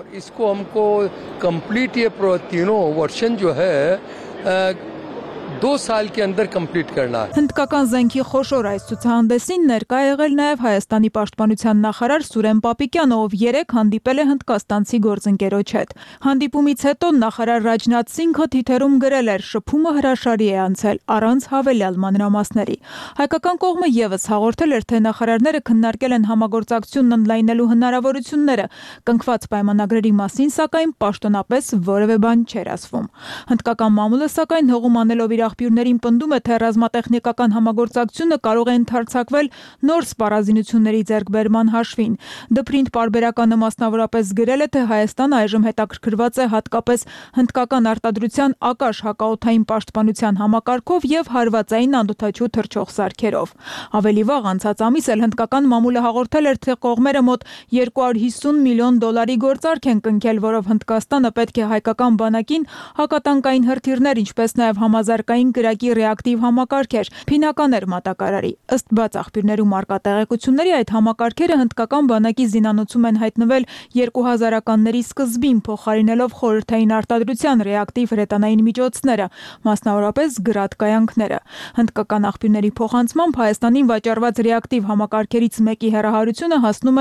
տարում։ 2 साल के अंदर कंप्लीट करना है। Հնդկական զենքի խոշոր այս ցուցահանդեսին ներկա եղել նաև Հայաստանի պաշտպանության նախարար Սուրեն Պապիկյանը, ով 3 հանդիպել է հնդկաստանցի գործընկերոջ հետ։ Հանդիպումից հետո նախարար Ռաջնաթ Սինգը թիթերում գրել էր. շփումը հրաշալի է անցել առանց հավելյալ մանրամասների։ Հայկական կողմը եւս հաղորդել էր, թե նախարարները քննարկել են համագործակցությունն ընդլայնելու հնարավորությունները։ Կնքված պայմանագրերի մասին, սակայն պաշտոնապես որևէ բան չէր ասվում։ Հնդկական մամուլը սակայն հողում անելով իր աղբյուրներին պնդում է, թե ռազմատեխնիկական համագործակցությունը կարող է ընդարձակվել նոր սպառազինությունների ձեռքբերման հաշվին։ Դպրինտ պարբերականը մասնավորապես գրել է, թե Հայաստանը այժմ հետաքրքրված է հատկապես հնդկական արտադրության ակաշ հակաօդային պաշտպանության համակարգով եւ հարվածային անօդաչու թռչող սարքերով։ Ավելի վաղ անցած ամիս էլ հնդկական մամուլը հաղորդել էր, թե կողմերը մոտ $250 միլիոն գործարք են կնքել, որով Հնդկաստանը պետք է հայկական բանակին հակատանկային հրթիռներ, ինչպես նաեւ համազարգային կրակի ռեակտիվ համակարգեր, փինականեր մատակարարի։ Ըստ բաց աղբյուրներում արկա տեղեկությունների, այդ համակարգերը հնդկական բանակի զինանոցում են հայտնվել 2000-ականների սկզբին, փոխարինելով խորհրդային արտադրության ռեակտիվ հրետանային միջոցները, մասնավորապես գրադ կայանքները։ Հնդկական աղբյուրների փոխանցմամբ Հայաստանին վաճառված ռեակտիվ համակարգերից մեկի հեռահարությունը հասնում է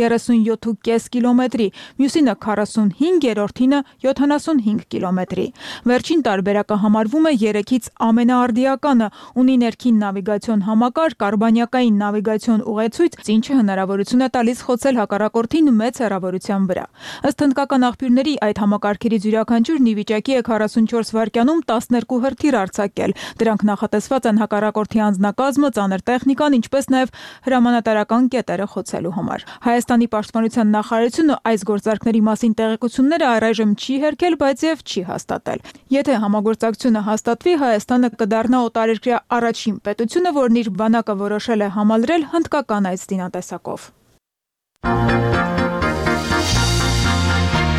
37.5 կիլոմետրի, մյուսինը 45-րդինը 75 կիլոմետրի։ Վերջին տարբերակը համարվում է 3-ից ամենաարդիականը, ունի ներքին նավիգացիոն համակարգ, կարբանյակային նավիգացիոն ուղեցույց, ինչը հնարավորություն է տալիս խոցել հակառակորդին մեծ հեռավորության վրա։ Ըստ հնդկական աղբյուրների, այդ համակարգերից յուրաքանչյուրն ի վիճակի է 44 վայրկյանում 12 հրթիռ արձակել։ Դրանք նախատեսված են հակառակորդի անձնակազմը, ծանր տեխնիկան, ինչպես նաև հրամանատարական կետերը խոցելու համար։ Հայաստանի պաշտպանության նախարարությունը այս գործարքների մասին տեղեկությունները առայժմ չի հերքել, բայց եւ չի հաստատել։ Եթե համագործակցությունը հաստատվի, Հայաստանը կդառնա օտարերկրյա առաջին պետությունը, որն իր բանակը որոշել է համալրել հնդկական այս զինատեսակով։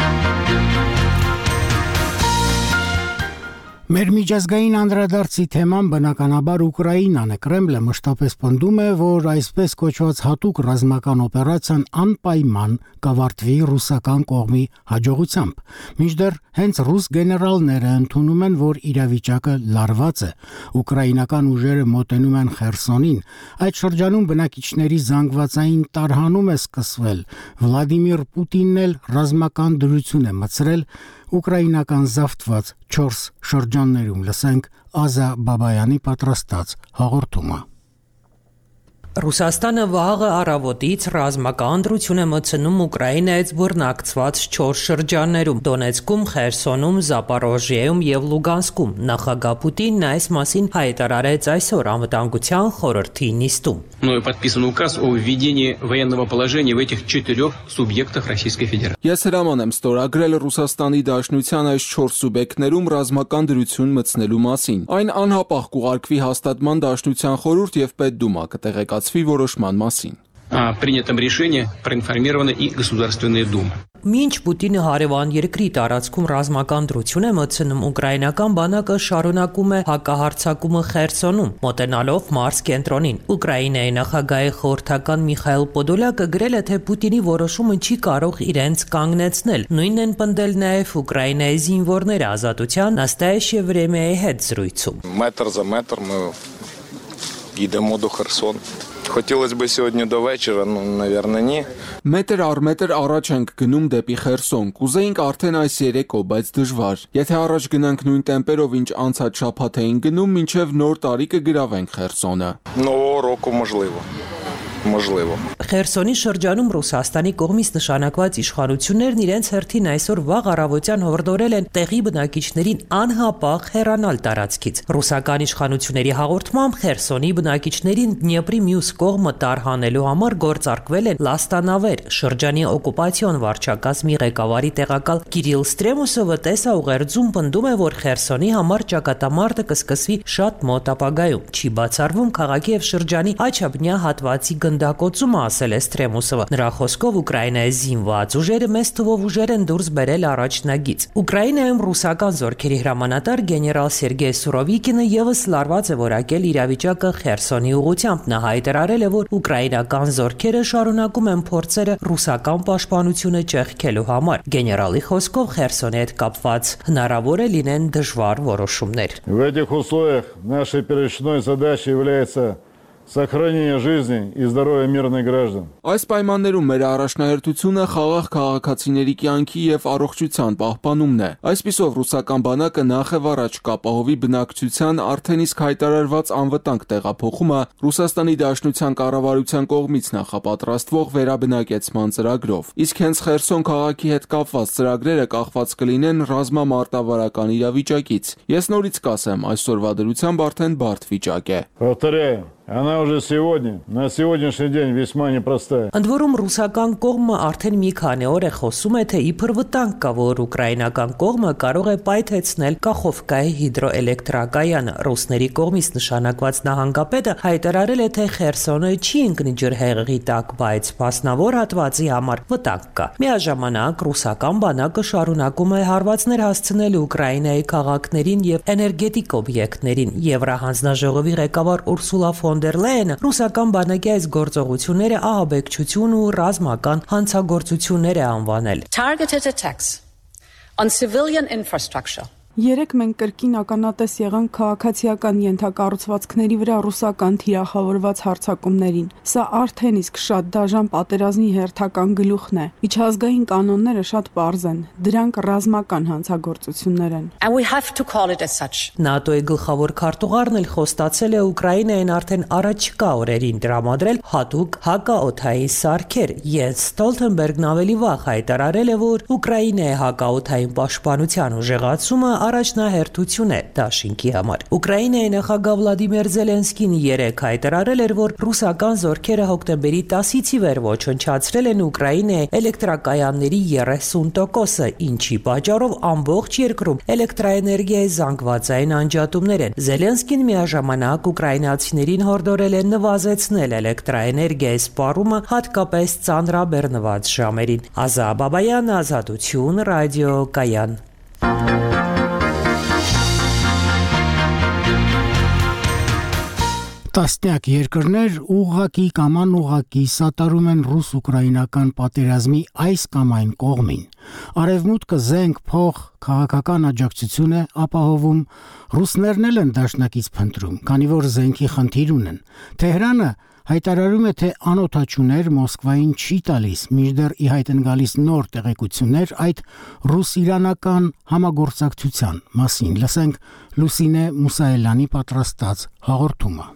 Մեր միջազգային անդրադարձի թեման բնականաբար Ուկրաինան է։ Կրեմլը մշտապես պնդում է, որ այսպես կոչված հատուկ ռազմական օպերացիան անպայման կավարտվի ռուսական կողմի հաջողությամբ։ Մինչդեռ հենց ռուս գեներալները ընդունում են, որ իրավիճակը լարված է։ Ուկրաինական ուժերը մոտենում են Խերսոնին։ Այդ շրջանում բնակիչների զանգվածային տարհանում է սկսվել։ Վլադիմիր Պուտինն էլ ռազմական դրություն է մտցրել ուկրաինական զավթված 4 շրջաններում։ Լսենք Ազա Բաբայանի պատրաստած հաղորդումը։ Ռուսաստանը վաղը առավոտից ռազմական դրություն է մտցնում Ուկրաինայից բռնակցված 4 շրջաններում՝ Դոնեցկում, Խերսոնում, Զապորոժիեում եւ Լուգանսկում։ Նախագահ Պուտինն այս մասին հայտարարեց այսօր Անվտանգության խորհրդի նիստում։ Мною подписан указ о введении военного положения в этих 4 субъектах Российской Федерации. Ես հրաման եմ ստորագրել Ռուսաստանի Դաշնության այս 4 սուբյեկտներում ռազմական դրություն մտցնելու մասին։ Այն անհապաղ կուղարկվի հաստատման Դաշնության խորհուրդ եւ Պետդումա կտեղեկացվի որոշման մասին։ Принятом решении проинформирована и Государственная Дума. Մինչ Պուտինը հարևան երկրի տարածքում ռազմական դրություն է մտցնում, ուկրաինական բանակը շարունակում է հակահարձակումը Խերսոնում, մոտենալով Մարս կենտրոնին։ Ուկրաինայի նախագահի խորհրդական Միխայել Պոդոլյակը գրել է, թե Պուտինի որոշումը չի կարող իրենց կանգնեցնել։ Նույնն են պնդել նաև Ուկրաինայի զինվորները Ազատության «Настоящее время»-ի հետ զրույցում։ Метр за метр мы идем до Херсона. Хотелось бы сегодня до вечера, но, наверное, не. Մետր առ մետր առաջ ենք գնում դեպի Խերսոն։ Կուզեինք արդեն այս երեկո, բայց դժվար։ Եթե առաջ գնանք նույն տեմպերով, ինչ անցած շաբաթ էին գնում, մինչև նոր տարի կգրավենք Խերսոնը։ Нового року можливо. Խերսոնի շրջանում Ռուսաստանի կողմից նշանակված իշխանություններն իրենց հերթին այսօր վաղ առավոտյան հորդորել են տեղի բնակիչներին անհապաղ հեռանալ տարածքից։ Ռուսական իշխանությունների հաղորդմամբ Խերսոնի բնակիչներին Դնեպրի մյուս կողմը տարհանելու համար գործարկվել են լաստանավեր։ Շրջանի օկուպացիոն վարչակազմի ղեկավարի տեղակալ Կիրիլ Ստրեմուսովը տեսաուղերձում պնդում է, որ Խերսոնի համար ճակատամարտը կսկսվի շատ մոտ ապագայում։ Չի բացառվում քաղաքի եւ շրջանի աչափնյա հատվածի գնդակոծումը, ասել է Ստրեմուսովը։ Նրա խոսքով Ուկրաինայի զինված ուժերը մեծ թվով ուժեր են դուրս բերել առաջնագից։ Ուկրաինայում ռուսական զորքերի հրամանատար գեներալ Սերգեյ Սուրովիկինը եւս լարված է որակել իրավիճակը Խերսոնի ուղղությամբ։ Նա հայտարարել է, որ ուկրաինական զորքերը շարունակում են փորձերը ռուսական պաշտպանությունը ճեղքելու համար։ Գեներալի խոսքով Խերսոնի հետ կապված հնարավոր է լինեն դժվար որոշումներ։ В этих условиях нашей первичной задачей является сохранение жизни и здоровья мирных граждан. Այս պայմաններում մեր առաջնահերթությունը խաղաղ քաղաքացիների կյանքի եւ առողջության պահպանումն է։ Այսպիսով ռուսական բանակը նախ եւ առաջ կապահովի բնակչության արդեն իսկ հայտարարված անվտանգ տեղափոխումը Ռուսաստանի Դաշնության կառավարության կողմից նախապատրաստվող վերաբնակեցման ծրագրով։ Իսկ հենց Խերսոն քաղաքի հետ կապված ծրագրերը կախված կլինեն ռազմամարտավարական իրավիճակից։ Ես նորից կասեմ, այսօրվա դրությամբ արդեն բարդ վիճակ է։ Повторяю, она уже сегодня, на сегодняшний день весьма непростая. Ընդ որում ռուսական կողմը արդեն մի քանի օր է խոսում է, թե իբր վտանգ կա, որ ուկրաինական կողմը կարող է պայթեցնել Կախովկայի հիդրոէլեկտրակայանը։ Ռուսների կողմից նշանակված նահանգապետը հայտարարել է, թե Խերսոնը չի ընկնի ջրհեղեղի տակ, բայց մասնավոր հատվածի համար վտանգ կա։ Միաժամանակ ռուսական բանակը շարունակում է հարվածներ հասցնել Ուկրաինայի քաղաքներին եւ էներգետիկ օբյեկտներին։ Եվրահանձնաժողովի ղեկավար Ուրսուլա ֆոն դեր Լայենը ռուսական բանակի այս գործողությունները ահաբեկչություն ու ռազմական հանցագործություններ է անվանել։ Targeted attacks on civilian infrastructure. Երեք մենք կրկին ականատես եղանք քաղաքացիական ենթակառուցվածքների վրա ռուսական թիրախավորված հարձակումներին։ Սա արդեն իսկ շատ դաժան պատերազմի հերթական գլուխն է։ Միջազգային կանոնները շատ պարզ են։ Դրանք ռազմական հանցագործություններ են։ And we have to call it as such. ՆԱՏՕ-ի գլխավոր քարտուղարն էլ խոստացել է Ուկրաինային արդեն առաջիկա օրերին տրամադրել հատուկ հակաօդային սարքեր։ Յենս Ստոլթենբերգն ավելի վաղ հայտարարել է, որ Ուկրաինայի հակաօդային պաշտպանության ուժեղացումը առաջնահերթություն է դաշինքի համար։ Ուկրաինայի նախագահ Վլադիմիր Զելենսկին երեկ հայտարարել էր, որ ռուսական զորքերը հոկտեմբերի 10-ից ի վեր ոչնչացրել են Ուկրաինայի էլեկտրակայանների 30%-ը, ինչի պատճառով ամբողջ երկրում էլեկտրաէներգիայի զանգվածային անջատումներ են։ Զելենսկին միաժամանակ ուկրաինացիներին հորդորել է նվազեցնել էլեկտրաէներգիայի սպառումը, հատկապես ծանրաբեռնված ժամերին։ Ազա Բաբայան, Ազատություն, ռադիո Կայան։ Տասնյակ երկրներ ուղղակի կամ անուղղակի սատարում են ռուս-ուկրաինական պատերազմի այս կամ այն կողմին։ Արևմուտքը զենք, փող, քաղաքական աջակցություն է ապահովում, ռուսներն էլ են դաշնակից փնտրում, քանի որ զենքի խնդիր ունեն։ Թեհրանը հայտարարում է, թե անօթաչուներ Մոսկվային չի տալիս, մինչդեռ ի հայտ են գալիս նոր տեղեկություններ այդ ռուս-իրանական համագործակցության մասին։ Լսենք Լուսինե Մուսայելյանի պատրաստած հաղորդումը։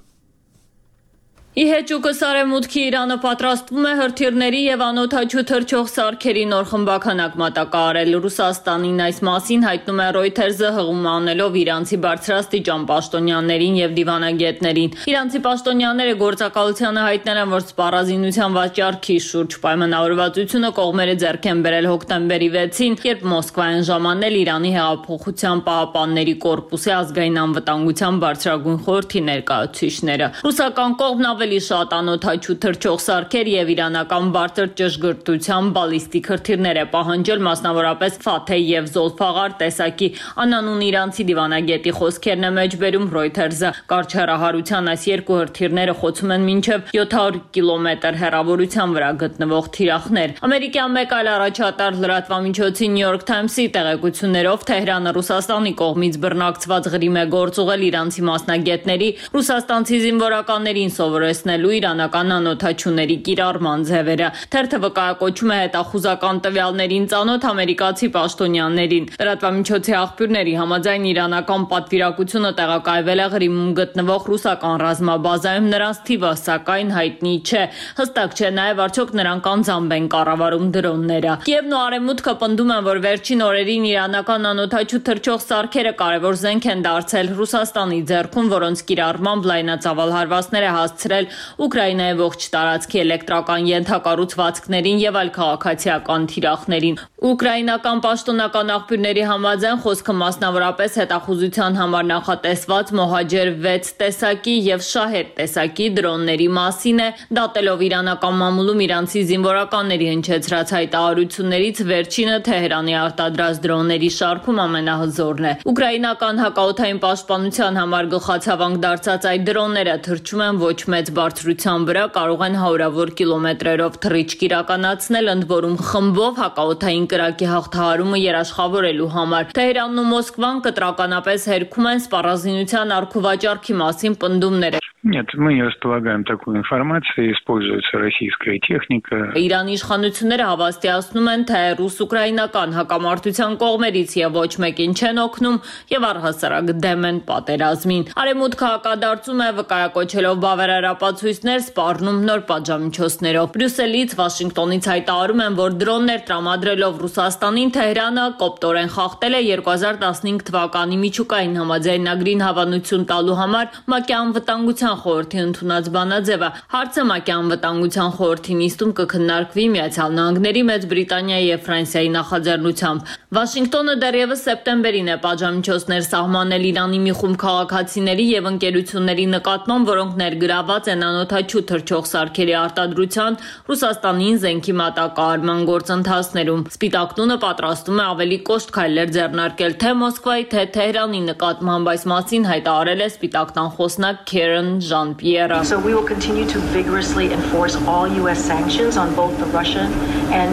Ի հեճուկս Արևմուտքի Իրանը պատրաստվում է հրթիռների եւ անօթաչու թռչող սարքերի նոր խմբականակ մատակարարել։ Ռուսաստանին այս մասին հայտնում է Reuters-ը հղում անելով իրանցի բարձրաստիճան պաշտոնյաներին եւ դիվանագետներին։ Իրանցի պաշտոնյաները գործակալությանը հայտնել են, որ սպառազինության վաճառքի շուրջ պայմանավորվածությունը կողմերը ձեռք են բերել հոկտեմբերի 6-ին, երբ Մոսկվայում ժամանել Իրանի հեղափոխության պահապանների կորպուսի ազգային անվտանգության բարձրագույն խորհրդի ներկայացուցիչները։ Ռուսական կողմն ավելի շատ անօթաչու թռչող սարքեր եւ իրանական բարձր ճշգրտության բալիստիկ հրթիռներ է պահանջել, մասնավորապես Ֆաթեհ եւ Զոլֆաղար տեսակի անանուն իրանցի դիվանագետի խոսքերն է մեջբերում Reuters-ը։ Կարճ հեռահարության այս երկու հրթիռները խոցում են մինչև 700 կիլոմետր հեռավորության վրա գտնվող թիրախներ։ Ամերիկյան մեկ այլ առաջատար լրատվամիջոցի New York Times-ի տեղեկություններով Թեհրանը Ռուսաստանի կողմից բռնակցված ղրիմ է գործ ուղղել իրանցի մասնագետների ռուսաստանցի զինվորականներին սովորեցնելու իրանական անօթաչուների կիրառման ձևերը։ Թերթը վկայակոչում է հետախուզական տվյալներին ծանոթ ամերիկացի պաշտոնյաներին։ Լրատվամիջոցի աղբյուրների համաձայն իրանական պատվիրակությունը տեղակայվել է Ղրիմում գտնվող ռուսական ռազմաբազայում, նրանց թիվը սակայն հայտնի չէ։ Հստակ չէ նաև արդյոք նրանք անձամբ են կառավարում դրոնները։ Կիևն ու Արևմուտքը պնդում են, որ վերջին օրերին իրանական անօթաչու թռչող սարքերը կարևոր զենք են դարձել Ռուսաստանի ձեռքում, որոնց կիրառմամբ լայնածավալ հարվածներ է հասցրել Ուկրաինայի ողջ տարածքի էլեկտրական ենթակառուցվածքներին եւ այլ քաղաքացիական թիրախներին։ Ուկրաինական պաշտոնական աղբյուրների համաձայն խոսքը մասնավորապես հետախուզության համար նախատեսված Մոհաջեր 6 տեսակի եւ Շահեդ տեսակի դրոնների մասին է, դատելով իրանական մամուլում իրանցի զինվորականների հնչեցրած հայտարարություններից վերջինը Թեհրանի արտադրած դրոնների շարքում ամենահզորն է։ Ուկրաինական հակաօդային պաշտպանության համար գլխացավանք դարձած այդ դրոնները թռչում են ոչ մեծ բարձրության վրա, կարող են հարյուրավոր կիլոմետրերով թռիչք իրականացնել, ընդ որում խմբով հակաօդային կրակի հաղթահարումը երաշխավորելու համար։ Թեհրանն ու Մոսկվան կտրականապես հերքում են սպառազինության առքուվաճառքի մասին պնդումները։ Нет, мы не располагаем такой информацией, используется российская техника. Իրանի իշխանությունները հավաստիացնում են, թե ռուս-ուկրաինական հակամարտության կողմերից եւ ոչ մեկին չեն օգնում եւ առհասարակ դեմ են պատերազմին։ Արևմուտքը հակադարձում է վկայակոչելով բավարար ապացույցներ, սպառնում նոր պատժամիջոցներով։ Բրյուսելից, Վաշինգտոնից հայտարարում են, որ դրոններ տրամադրելով Ռուսաստանին Թեհրանը կոպտորեն խախտել է 2015 թվականի միջուկային համաձայնագրին հավանություն տալու համար ՄԱԿ-ի անվտանգության խորհրդի ընդունած բանաձևը։ Հարցը ՄԱԿ-ի անվտանգության խորհրդի նիստում կքննարկվի Միացյալ Նահանգների, Մեծ Բրիտանիայի եւ Ֆրանսիայի նախաձեռնությամբ։ Վաշինգտոնը դեռևս սեպտեմբերին է պատժամիջոցներ սահմանել Իրանի մի խումբ քաղաքացիների եւ ընկերությունների նկատմամբ, որոնք ներգրաված են անօթաչու թռչող սարքերի արտադրության, Ռուսաստանին զենքի մատակարարման գործընթացներում։ Սպիտակ տունը պատրաստում է ավելի կոշտ քայլեր ձեռնարկել թե Մոսկվայի, թե Թեհրանի նկատմամբ, այս մասին հայտարարել է Սպիտակ տան խոսնակ Քերեն Jean-Pierre. So we will continue to vigorously enforce all US sanctions on both the Russian and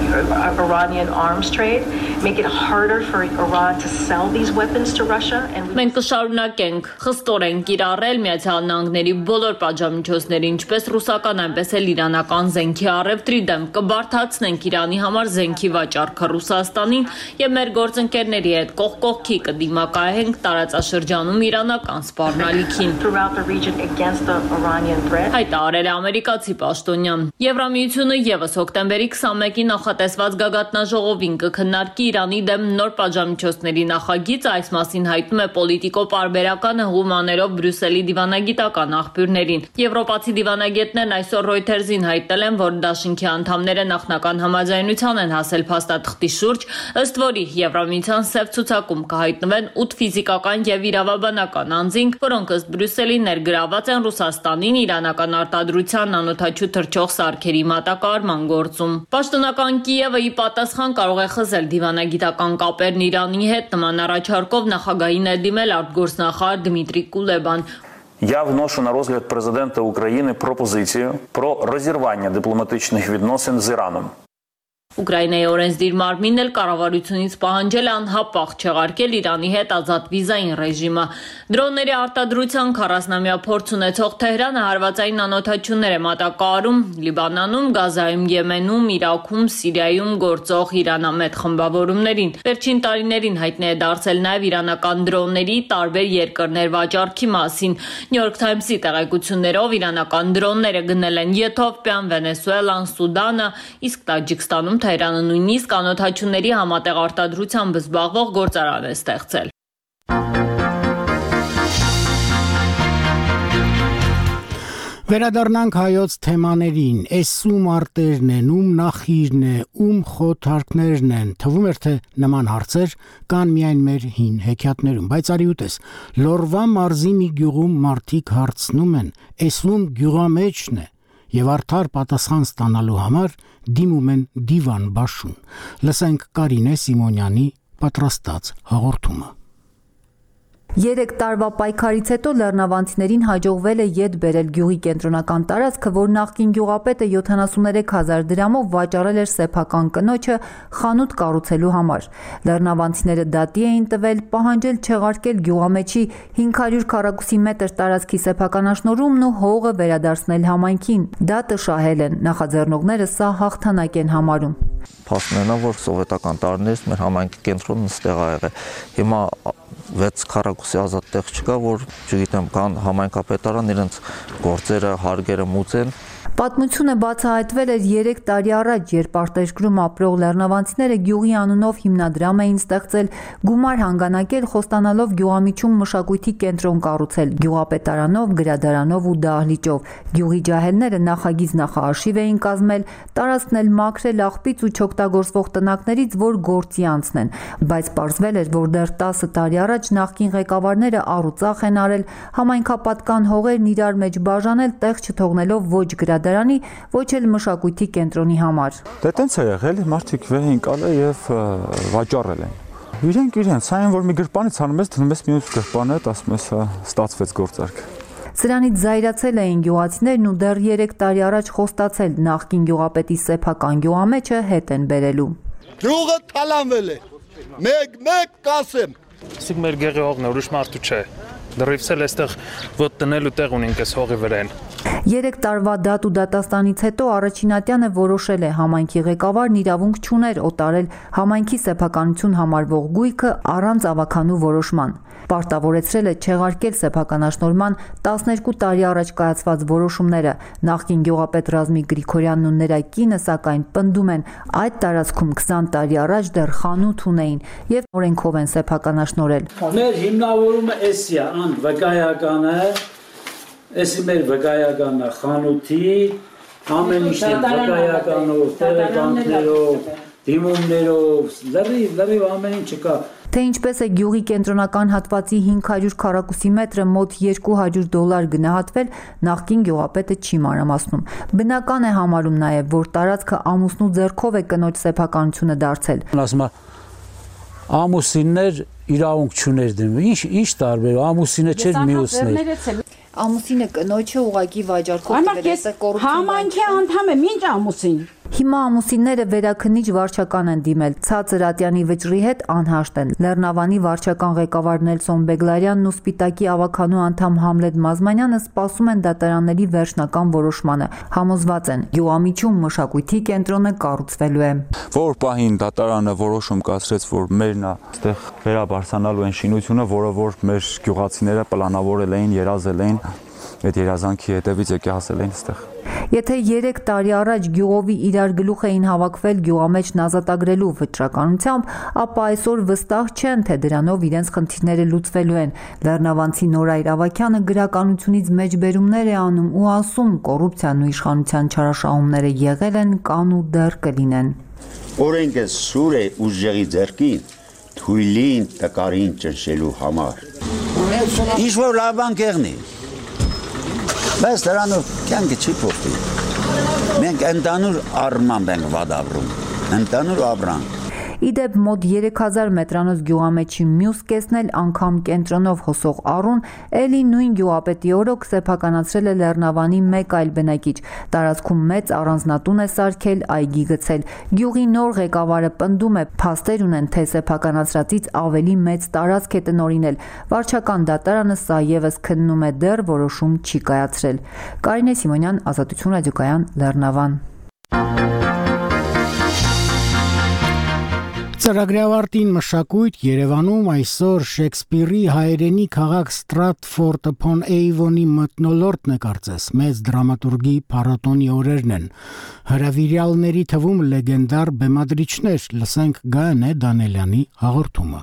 Iranian arms trade, make it harder for Iran to sell these weapons to Russia and Մենք կշարունակենք խստորեն կիրառել Միացյալ Նահանգների բոլոր պատժամիջոցները, ինչպես ռուսական, այնպես էլ իրանական զենքի առևտրի դեմ, կբարդացնենք Իրանի համար զենքի վաճառքը Ռուսաստանին եւ մեր գործընկերների հետ կողք կողքի կդիմակայենք տարածաշրջանում իրանական սպառնալիքին։ Հայտարարել է ամերիկացի պաշտոնյան։ Եվրամիությունը եւս հոկտեմբերի 21-ի նախատեսված գագաթնաժողովին կքննարկի Իրանի դեմ նոր պատժամիջոցների նախագիծը, այս մասին հայտնում է Պոլիտիկո պարբերականը հումաներով Բրյուսելի դիվանագիտական աղբյուրներին։ Եվրոպացի դիվանագետներն այսօր Reuters-ին հայտնել են, որ դաշինքի անդամները նախնական համաձայնության են հասել փաստաթղթի շուրջ, ըստ որի Եվրամիության սև ցուցակում կհայտնվեն 8 ֆիզիկական եւ իրավաբանական անձինք, որոնք ըստ Բրյուսելի ներգրաված են Ռուսաստանին իրանական արտադրության անօթաչու թռչող սարքերի մատակարարման գործում։ Պաշտոնական Կիևը ի պատասխան կարող է խզել դիվանագիտական կապերն Իրանի հետ, նման առաջարկով նախագահին է դիմել արտգործնախարար Դմիտրի Կուլեբան։ Я вношу на розгляд президента України пропозицію про розірвання дипломатичних відносин з Іраном. Ուկրաինայի օրենսդիր մարմինն էլ կառավարությունից պահանջել անհապաղ չեղարկել Իրանի հետ ազատ վիզային ռեժիմը։ Դրոնների արտադրության 40-ամյա փորձ ունեցող Թեհրանը հարվածային անօթաչություններ է մատակարարում Լիբանանում, Գազայում, Եմենում, Իրաքում, Սիրիայում գործող իրանամետ խմբավորումներին։ Վերջին տարիներին հայտնի է դարձել նաև իրանական դրոնների տարբեր երկրներ վաճառքի մասին։ New York Times-ի տեղեկություններով իրանական դրոնները գնել են Եթովպիան, Վենեսուելան, Սուդանը, իսկ Տաջիկստանում Թեհրանը նույնիսկ անօթաչությունների համատեղ արտադրությամբ զբաղվող գործարան է ստեղծել։ Վերադառնանք հայոց թեմաներին, էսում արտերն են, նախիրն է, խոթարքներն են, թվում էր թե նման հարցեր կան միայն մեր հին հեքիաթներում, բայց արի ուտես, Լորվա մարզի մի գյուղում մարդիկ հարցնում են, էսում գյուղամեջն է, եւ արդար պատասխան ստանալու համար դիմում են դիվան բաշուն։ Լսենք Կարինե Սիմոնյանի պատրաստած հաղորդումը։ 3 տարվա պայքարից հետո լեռնավանցիներին հաջողվել է ետ բերել գյուղի կենտրոնական տարածքը, որ նախկին գյուղապետը 73,000 դրամով վաճառել էր սեփական կնոջը խանութ կառուցելու համար։ Լեռնավանցիները դատի էին տվել, պահանջել չեղարկել գյուղամեջի 500 քառակուսի մետր տարածքի սեփականաշնորհումն ու հողը վերադարձնել համայնքին։ Դատը շահել են, նախաձեռնողները սա հաղթանակ են համարում։ Փաստներն են, որ սովետական տարիներից մեր համայնքի կենտրոնն ստեղ ա եղել։ Հիմա 6 քառակուսի ազատ տեղ չկա, որ չգիտեմ, կան համայնքապետարան իրենց գործերը, հարգերը մուծեն։ Պատմությունը բացահայտվել էր 3 տարի առաջ, երբ արտերկրում ապրող լեռնավանցիները գյուղի անունով հիմնադրամ էին ստեղծել, գումար հանգանակել, խոստանալով գյուղամիջում մշակույթի կենտրոն կառուցել, գյուղապետարանով, գրադարանով ու դահլիճով։ Գյուղի ջահելները նախագիծ նախարշիվ էին կազմել, տարածքն էլ մաքրել աղբից ու չօգտագործվող տնակներից, որ գործի անցնեն, բայց պարզվել էր, որ դեռ 10 տարի առաջ նախկին ղեկավարները առուծախ են արել, համայնքապատկան հողերն իրար մեջ բաժանել, տեղ չթողնելով ոչ գրադարանի, ոչ էլ մշակույթի կենտրոնի համար։ Դե տենց է եղել, մարդիկ վեր էին կալել եւ վաճառել են։ Իրենք այն որ մի գրպանից անում ես, դնում ես մյուս գրպանը, ասում ես ստացվեց գործարք։ Սրանից զայրացել էին գյուղացիներն ու դեռ 3 տարի առաջ խոստացել նախկին գյուղապետի սեփական գյուղամեջը հետ են բերելու։ Գյուղը թալանվել է։ Մեկ կասեմ։ Իսկ մեր գեղի հողն ուրիշ մարդու չէ։ Դրիվս էլ այստեղ ոտ տնելու տեղ ունենք այս հողի վրան։ 3 տարվա դատ ու դատաստանից հետո Առաջինատյանը որոշել է համայնքի ղեկավարն իրավունք չուներ օտարել համայնքի սեփականություն համարվող գույքը առանց ավականու որոշման։ Պարտավորեցրել է չեղարկել սեփականաշնորհման 12 տարի առաջ կայացված որոշումները։ Նախկին գյուղապետ Ռազմիկ Գրիգորյանն ու նրա կինը սակայն պնդում են, այդ տարածքում 20 տարի առաջ դեռ խանութ ունեին եւ օրենքով են սեփականաշնորհել։ Մեր հիմնավորումը էսի է, ան վկայականը, էսի մեր վկայականը խանութի, ամեն ինչ վկայականով, տեղեկանքներով, դիմումներով, լրիվ ամեն ինչ կա։ Թե ինչպես է գյուղի կենտրոնական հատվածի 500 քառակուսի մետրը մոտ $200 գնահատվել, նախկին գյուղապետը չի մանրամասնում։ Բնական է համարում նաև, որ տարածքը ամուսնու ձեռքով է կնոջ սեփականությունը դարձել։ Ասում ամուսիններ իրավունք չուներ դնում։ Ինչ տարբեր, ամուսինը չէր մյուսներ։ Ամուսինը կնոջը ուղակի վաճառքով տվել է կոռուպցիա։ Համայնքի անդամ է, ինչ ամուսին։ Հիմա ամուսինները վերաքննիչ վարչական են դիմել, Ցածր Ատյանի վճռի հետ անհաշտ են։ Լեռնավանի վարչական ղեկավար Նելսոն Բեգլարյանն ու Սպիտակի ավականու անդամ Համլետ Մազմանյանը սպասում են դատարանների վերջնական որոշմանը։ Համոզված են, գյուղամիջում մշակույթի կենտրոնը կառուցվելու է։ Որ պահին դատարանը որոշում կայացրեց, որ մերն է այդտեղ վերաբարձանալու են շինությունը, որը որ մեր գյուղացիները պլանավորել էին, երազել էին, այդ երազանքի հետևից եկե հասել էին այստեղ։ Եթե 3 տարի առաջ գյուղովի իրար գլուխ էին հավաքվել գյուղամեջն ազատագրելու վճռականությամբ, ապա այսօր վստահ չեն, թե դրանով իրենց խնդիրները լուծվելու են։ Լեռնավանցի Նորայր Ավագյանը գրականությունից մեջբերումներ է անում ու ասում, կոռուպցիան ու իշխանության չարաշահումները եղել են, կան ու դեռ կլինեն։ Օրենքը սուր է ուժեղի ձեռքին, թույլին տկարին ճնշելու համար։ Ինչ որ լավ բան կեղնի։ Բայց դրանով կյանքը չի փոխվի։ Մենք ընդանուր առմամբ ենք վադավորում, ընդանուր ապրանք։ Իդեպ մոտ 3000 մետրանոց գյուղամեջի մյուս կեսն էլ անգամ կենտրոնով հոսող առուն էլի նույն գյուղապետի օրոք սեփականացրել է Լեռնավանի մեկ այլ բնակիչ։ Տարածքում մեծ առանձնատուն է սարքել, այգի գցել։ Գյուղի նոր ղեկավարը պնդում է, փաստեր ունեն, թե սեփականացրածից ավելի մեծ տարածք է տնօրինել։ Վարչական դատարանը սա ևս քննում է, դեռ որոշում չի կայացրել։ Կարինե Սիմոնյան, Ազատություն ռադիոկայան, Լեռնավան։ Ծրագրի ավարտին մշակույթ Երևանում այսօր Շեքսպիրի հայերենի քաղաք Stratford upon Avon-ի մթնոլորտն է կարծես, մեծ դրամատուրգի փառատոնի օրերն են։ Հրավիրյալների թվում լեգենդար բեմադրիչներ, լսենք Գայանե Դանելյանի հաղորդումը։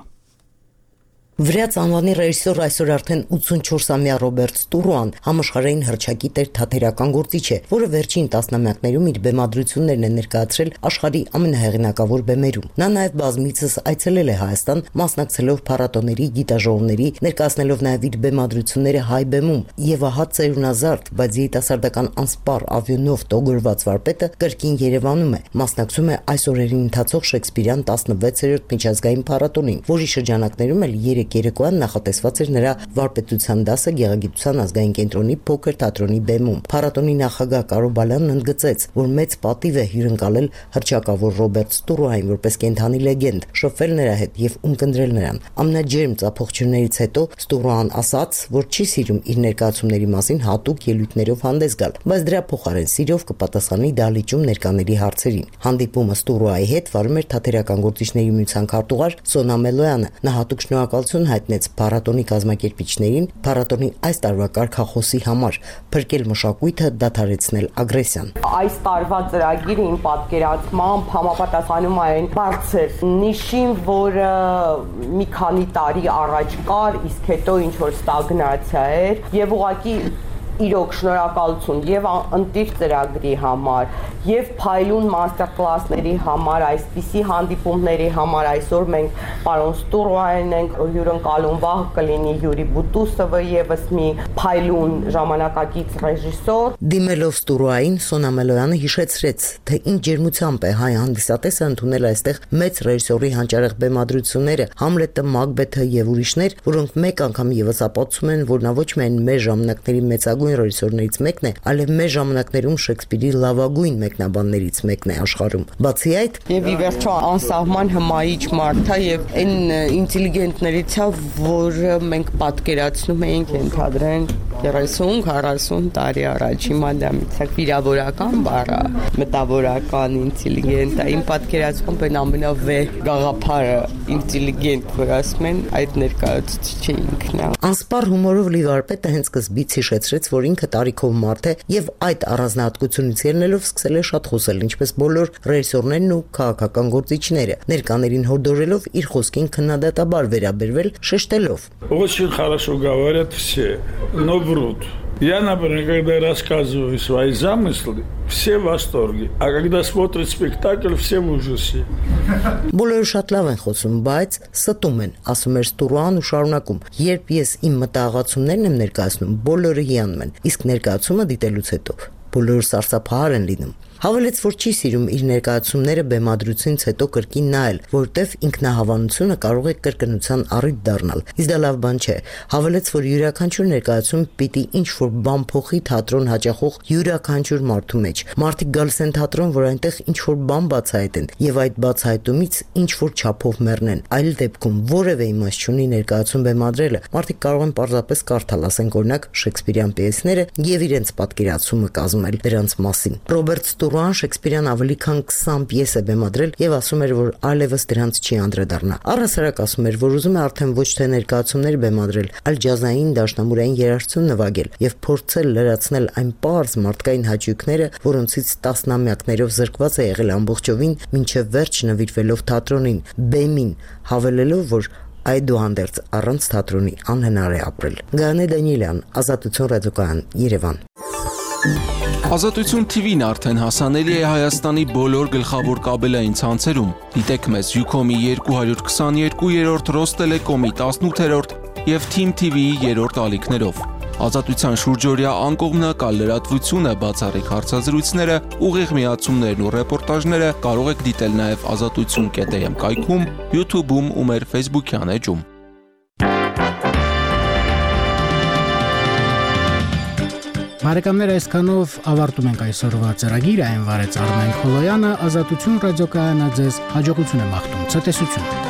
Վրաց անվանի ռեժիսոր այսօր արդեն 84-ամյա Ռոբերտ Ստուրոան համաշխարհային հռչակի տեր թատերական գործիչ է, որը վերջին տասնամյակներում իր բեմադրություններն է ներկայացրել աշխարհի ամենահեղինակավոր բեմերում։ Նա նաև բազմիցս այցելել է Հայաստան, մասնակցելով փառատոների, գիտաժողովների, ներկայացնելով նաև իր բեմադրությունները հայ բեմում, եւ ահա ծերունազարդ, բայց երիտասարդական անսպառ ավյունով տոգորված վարպետը կրկին Երևանում է, մասնակցում է այս օրերին ընթացող Շեքսպիրյան 16-րդ միջազգային փառատոնին, որի շրջանակներում էլ երեկոյան նախատեսված էր նրա վարպետության դասը Գեղագիտության ազգային կենտրոնի փոքր թատրոնի բեմում։ Փառատոնի նախագահ Կարո Բալյանն ընդգծեց, որ մեծ պատիվ է հյուրընկալել հռչակավոր Ռոբերտ Ստուրոային որպես կենդանի լեգենդ, շփվել նրա հետ եւ ունկնդրել նրան։ Ամենաջերմ ծափողջություններից հետո Ստուրոան ասաց, որ չի սիրում իր ներկայացումների մասին հատուկ ելույթներով հանդես գալ, բայց դրա փոխարեն սիրով կպատասխանի դահլիճում ներկաների հարցերին։ Հանդիպումը Ստուրոայի հետ վարում էր թատերական գործիչների միության քարտուղար Սոնա Մելոյանը։ Նա հատուկ շնորհակալություն հայտնեց փառատոնի կազմակերպիչներին փառատոնի այս տարվա կարգախոսի համար՝ փրկել մշակույթը, դադարեցնել ագրեսիան։ Այս տարվա ծրագիրը իմ պատկերացմամբ համապատասխանում է այն բարձր նիշին, որը մի քանի տարի առաջ կար, իսկ հետո ինչ որ ստագնացիա էր, եւ ուղղակի իրոք շնորհակալություն եւ ընտիր ծրագրի համար եւ փայլուն մաստեր կլասների համար, այսպիսի հանդիպումների համար այսօր մենք պարոն Ստուրոյանն ենք հյուրընկալում, վաղ կլինի Յուրի Բուտուսովը եւս մի փայլուն ժամանակակից ռեժիսոր։ Դիմելով Ստուրոային Սոնա Մելոյանը հիշեցրեց, թե ինչ ջերմությամբ է հայ հանդիսատեսը ընդունել այստեղ մեծ ռեժիսորի հանճարեղ բեմադրությունները, Համլետը, Մակբեթը եւ ուրիշներ, որոնք մեկ անգամ եւս ապացուցում են, որ նա ոչ միայն մեր ժամանակների մեծագույն ռեժիսորներից մեկն է, այլև մեր ժամանակներում Շեքսպիրի լավագույն մեկնաբաններից մեկն է աշխարհում։ Բացի այդ, եւ ի վերջո անսահման հմայիչ մարդ է եւ այն ինտելիգենտներից է, որը մենք պատկերացնում էինք ընդհանրեն 30-40 տարի առաջ։ Հիմա դա միցակ վիրավորական բառը, մտավորական ինտելիգենտ է, իմ պատկերացմամբ այն ամենավեհ գաղափարը ինտելիգենտ, որ ասում են, այդ ներկայացուցիչը ինքն է։ Անսպառ հումորով լի վարպետը հենց սկզբից հիշեցրեց, որ ինքը տարիքով մարդ է եւ այդ առանձնահատկությունից ելնելով սկսել է շատ խոսել, ինչպես բոլոր ռեժիսորներն ու քաղաքական գործիչները, ներկաներին հորդորելով իր խոսքին քննադատաբար վերաբերվել, шештելով. Очень хорошо говорят все, но врут. Я, например, когда рассказываю свои замыслы, все в восторге, а когда смотрят спектакль, все в ужасе. Բոլորը շատ լավ են խոսում, բայց ստում են, ասում էր Ստուրոան ու շարունակում. Երբ ես իմ մտահղացումներն եմ ներկայացնում, բոլորը հիանում են, իսկ ներկայացումը դիտելուց հետո բոլորը սարսափահար են լինում։ Հավելեց, որ չի սիրում իր ներկայացումները բեմադրությունից հետո կրկին նայել, որտեվ ինքնահավանությունը կարող է կրկնության առիթ դառնալ։ Իսկ դա լավ բան չէ։ Հավելեց, որ յուրաքանչյուր ներկայացում պիտի ինչ-որ բան փոխի թատրոն հաճախող յուրաքանչյուր մարդու մեջ։ Մարդիկ գալիս են թատրոն, որ այնտեղ ինչ-որ բան բացահայտեն, եւ այդ բացահայտումից ինչ-որ չափով մեռնեն։ Այլ դեպքում որևէ իմաստ չունի ներկայացում բեմադրելը։ Մարդիկ կարող են պարզապես կարդալ, ասենք օրինակ Շեքսպիրյան պիեսները եւ իրենց պատկերացումը կազմել դրանց մասին։ Ռոբերտ Ստուրոան Շեքսպիրյան ավելի քան 20 պիես է բեմադրել եւ ասում էր, որ այլևս դրանց չի անդրադառնա։ Առհասարակ ասում էր, որ ուզում է արդեն ոչ թե ներկայացումներ բեմադրել, այլ ջազային դաշնամուրային երաժշտություն նվագել եւ փորձել լրացնել այն պարզ մարդկային հաճույքները, որոնցից տասնամյակներով զրկված է եղել ամբողջովին, մինչեւ վերջ նվիրվելով թատրոնին, բեմին, հավելելով, որ այդուհանդերձ առանց թատրոնի անհնար է ապրել։ Գայանե Դանիելյան, Ազատություն ռադիոկայան, Երևան։ Ազատություն TV-ն արդեն հասանելի է Հայաստանի բոլոր գլխավոր կաբելային ցանցերում։ Դիտեք մեզ Ucom-ի 222-րդ, Rosttelecom-ի 18-րդ եւ Team TV-ի 3-րդ ալիքներով։ Ազատության շուրջօրյա անկողմնակալ լրատվությունը, բացառիկ հարցազրույցները, ուղիղ միացումներն ու ռեպորտաժները կարող եք դիտել նաև azatutsun.am կայքում, YouTube-ում ու մեր Facebook-յան էջում։ Բարեկամներ, այսքանով ավարտում ենք այսօրվա ծրագիրը, այն վարեց Արմեն Քոլոյանը, Ազատություն ռադիոկայանը ձեզ հաջողություն է մաղթում, ցտեսություն։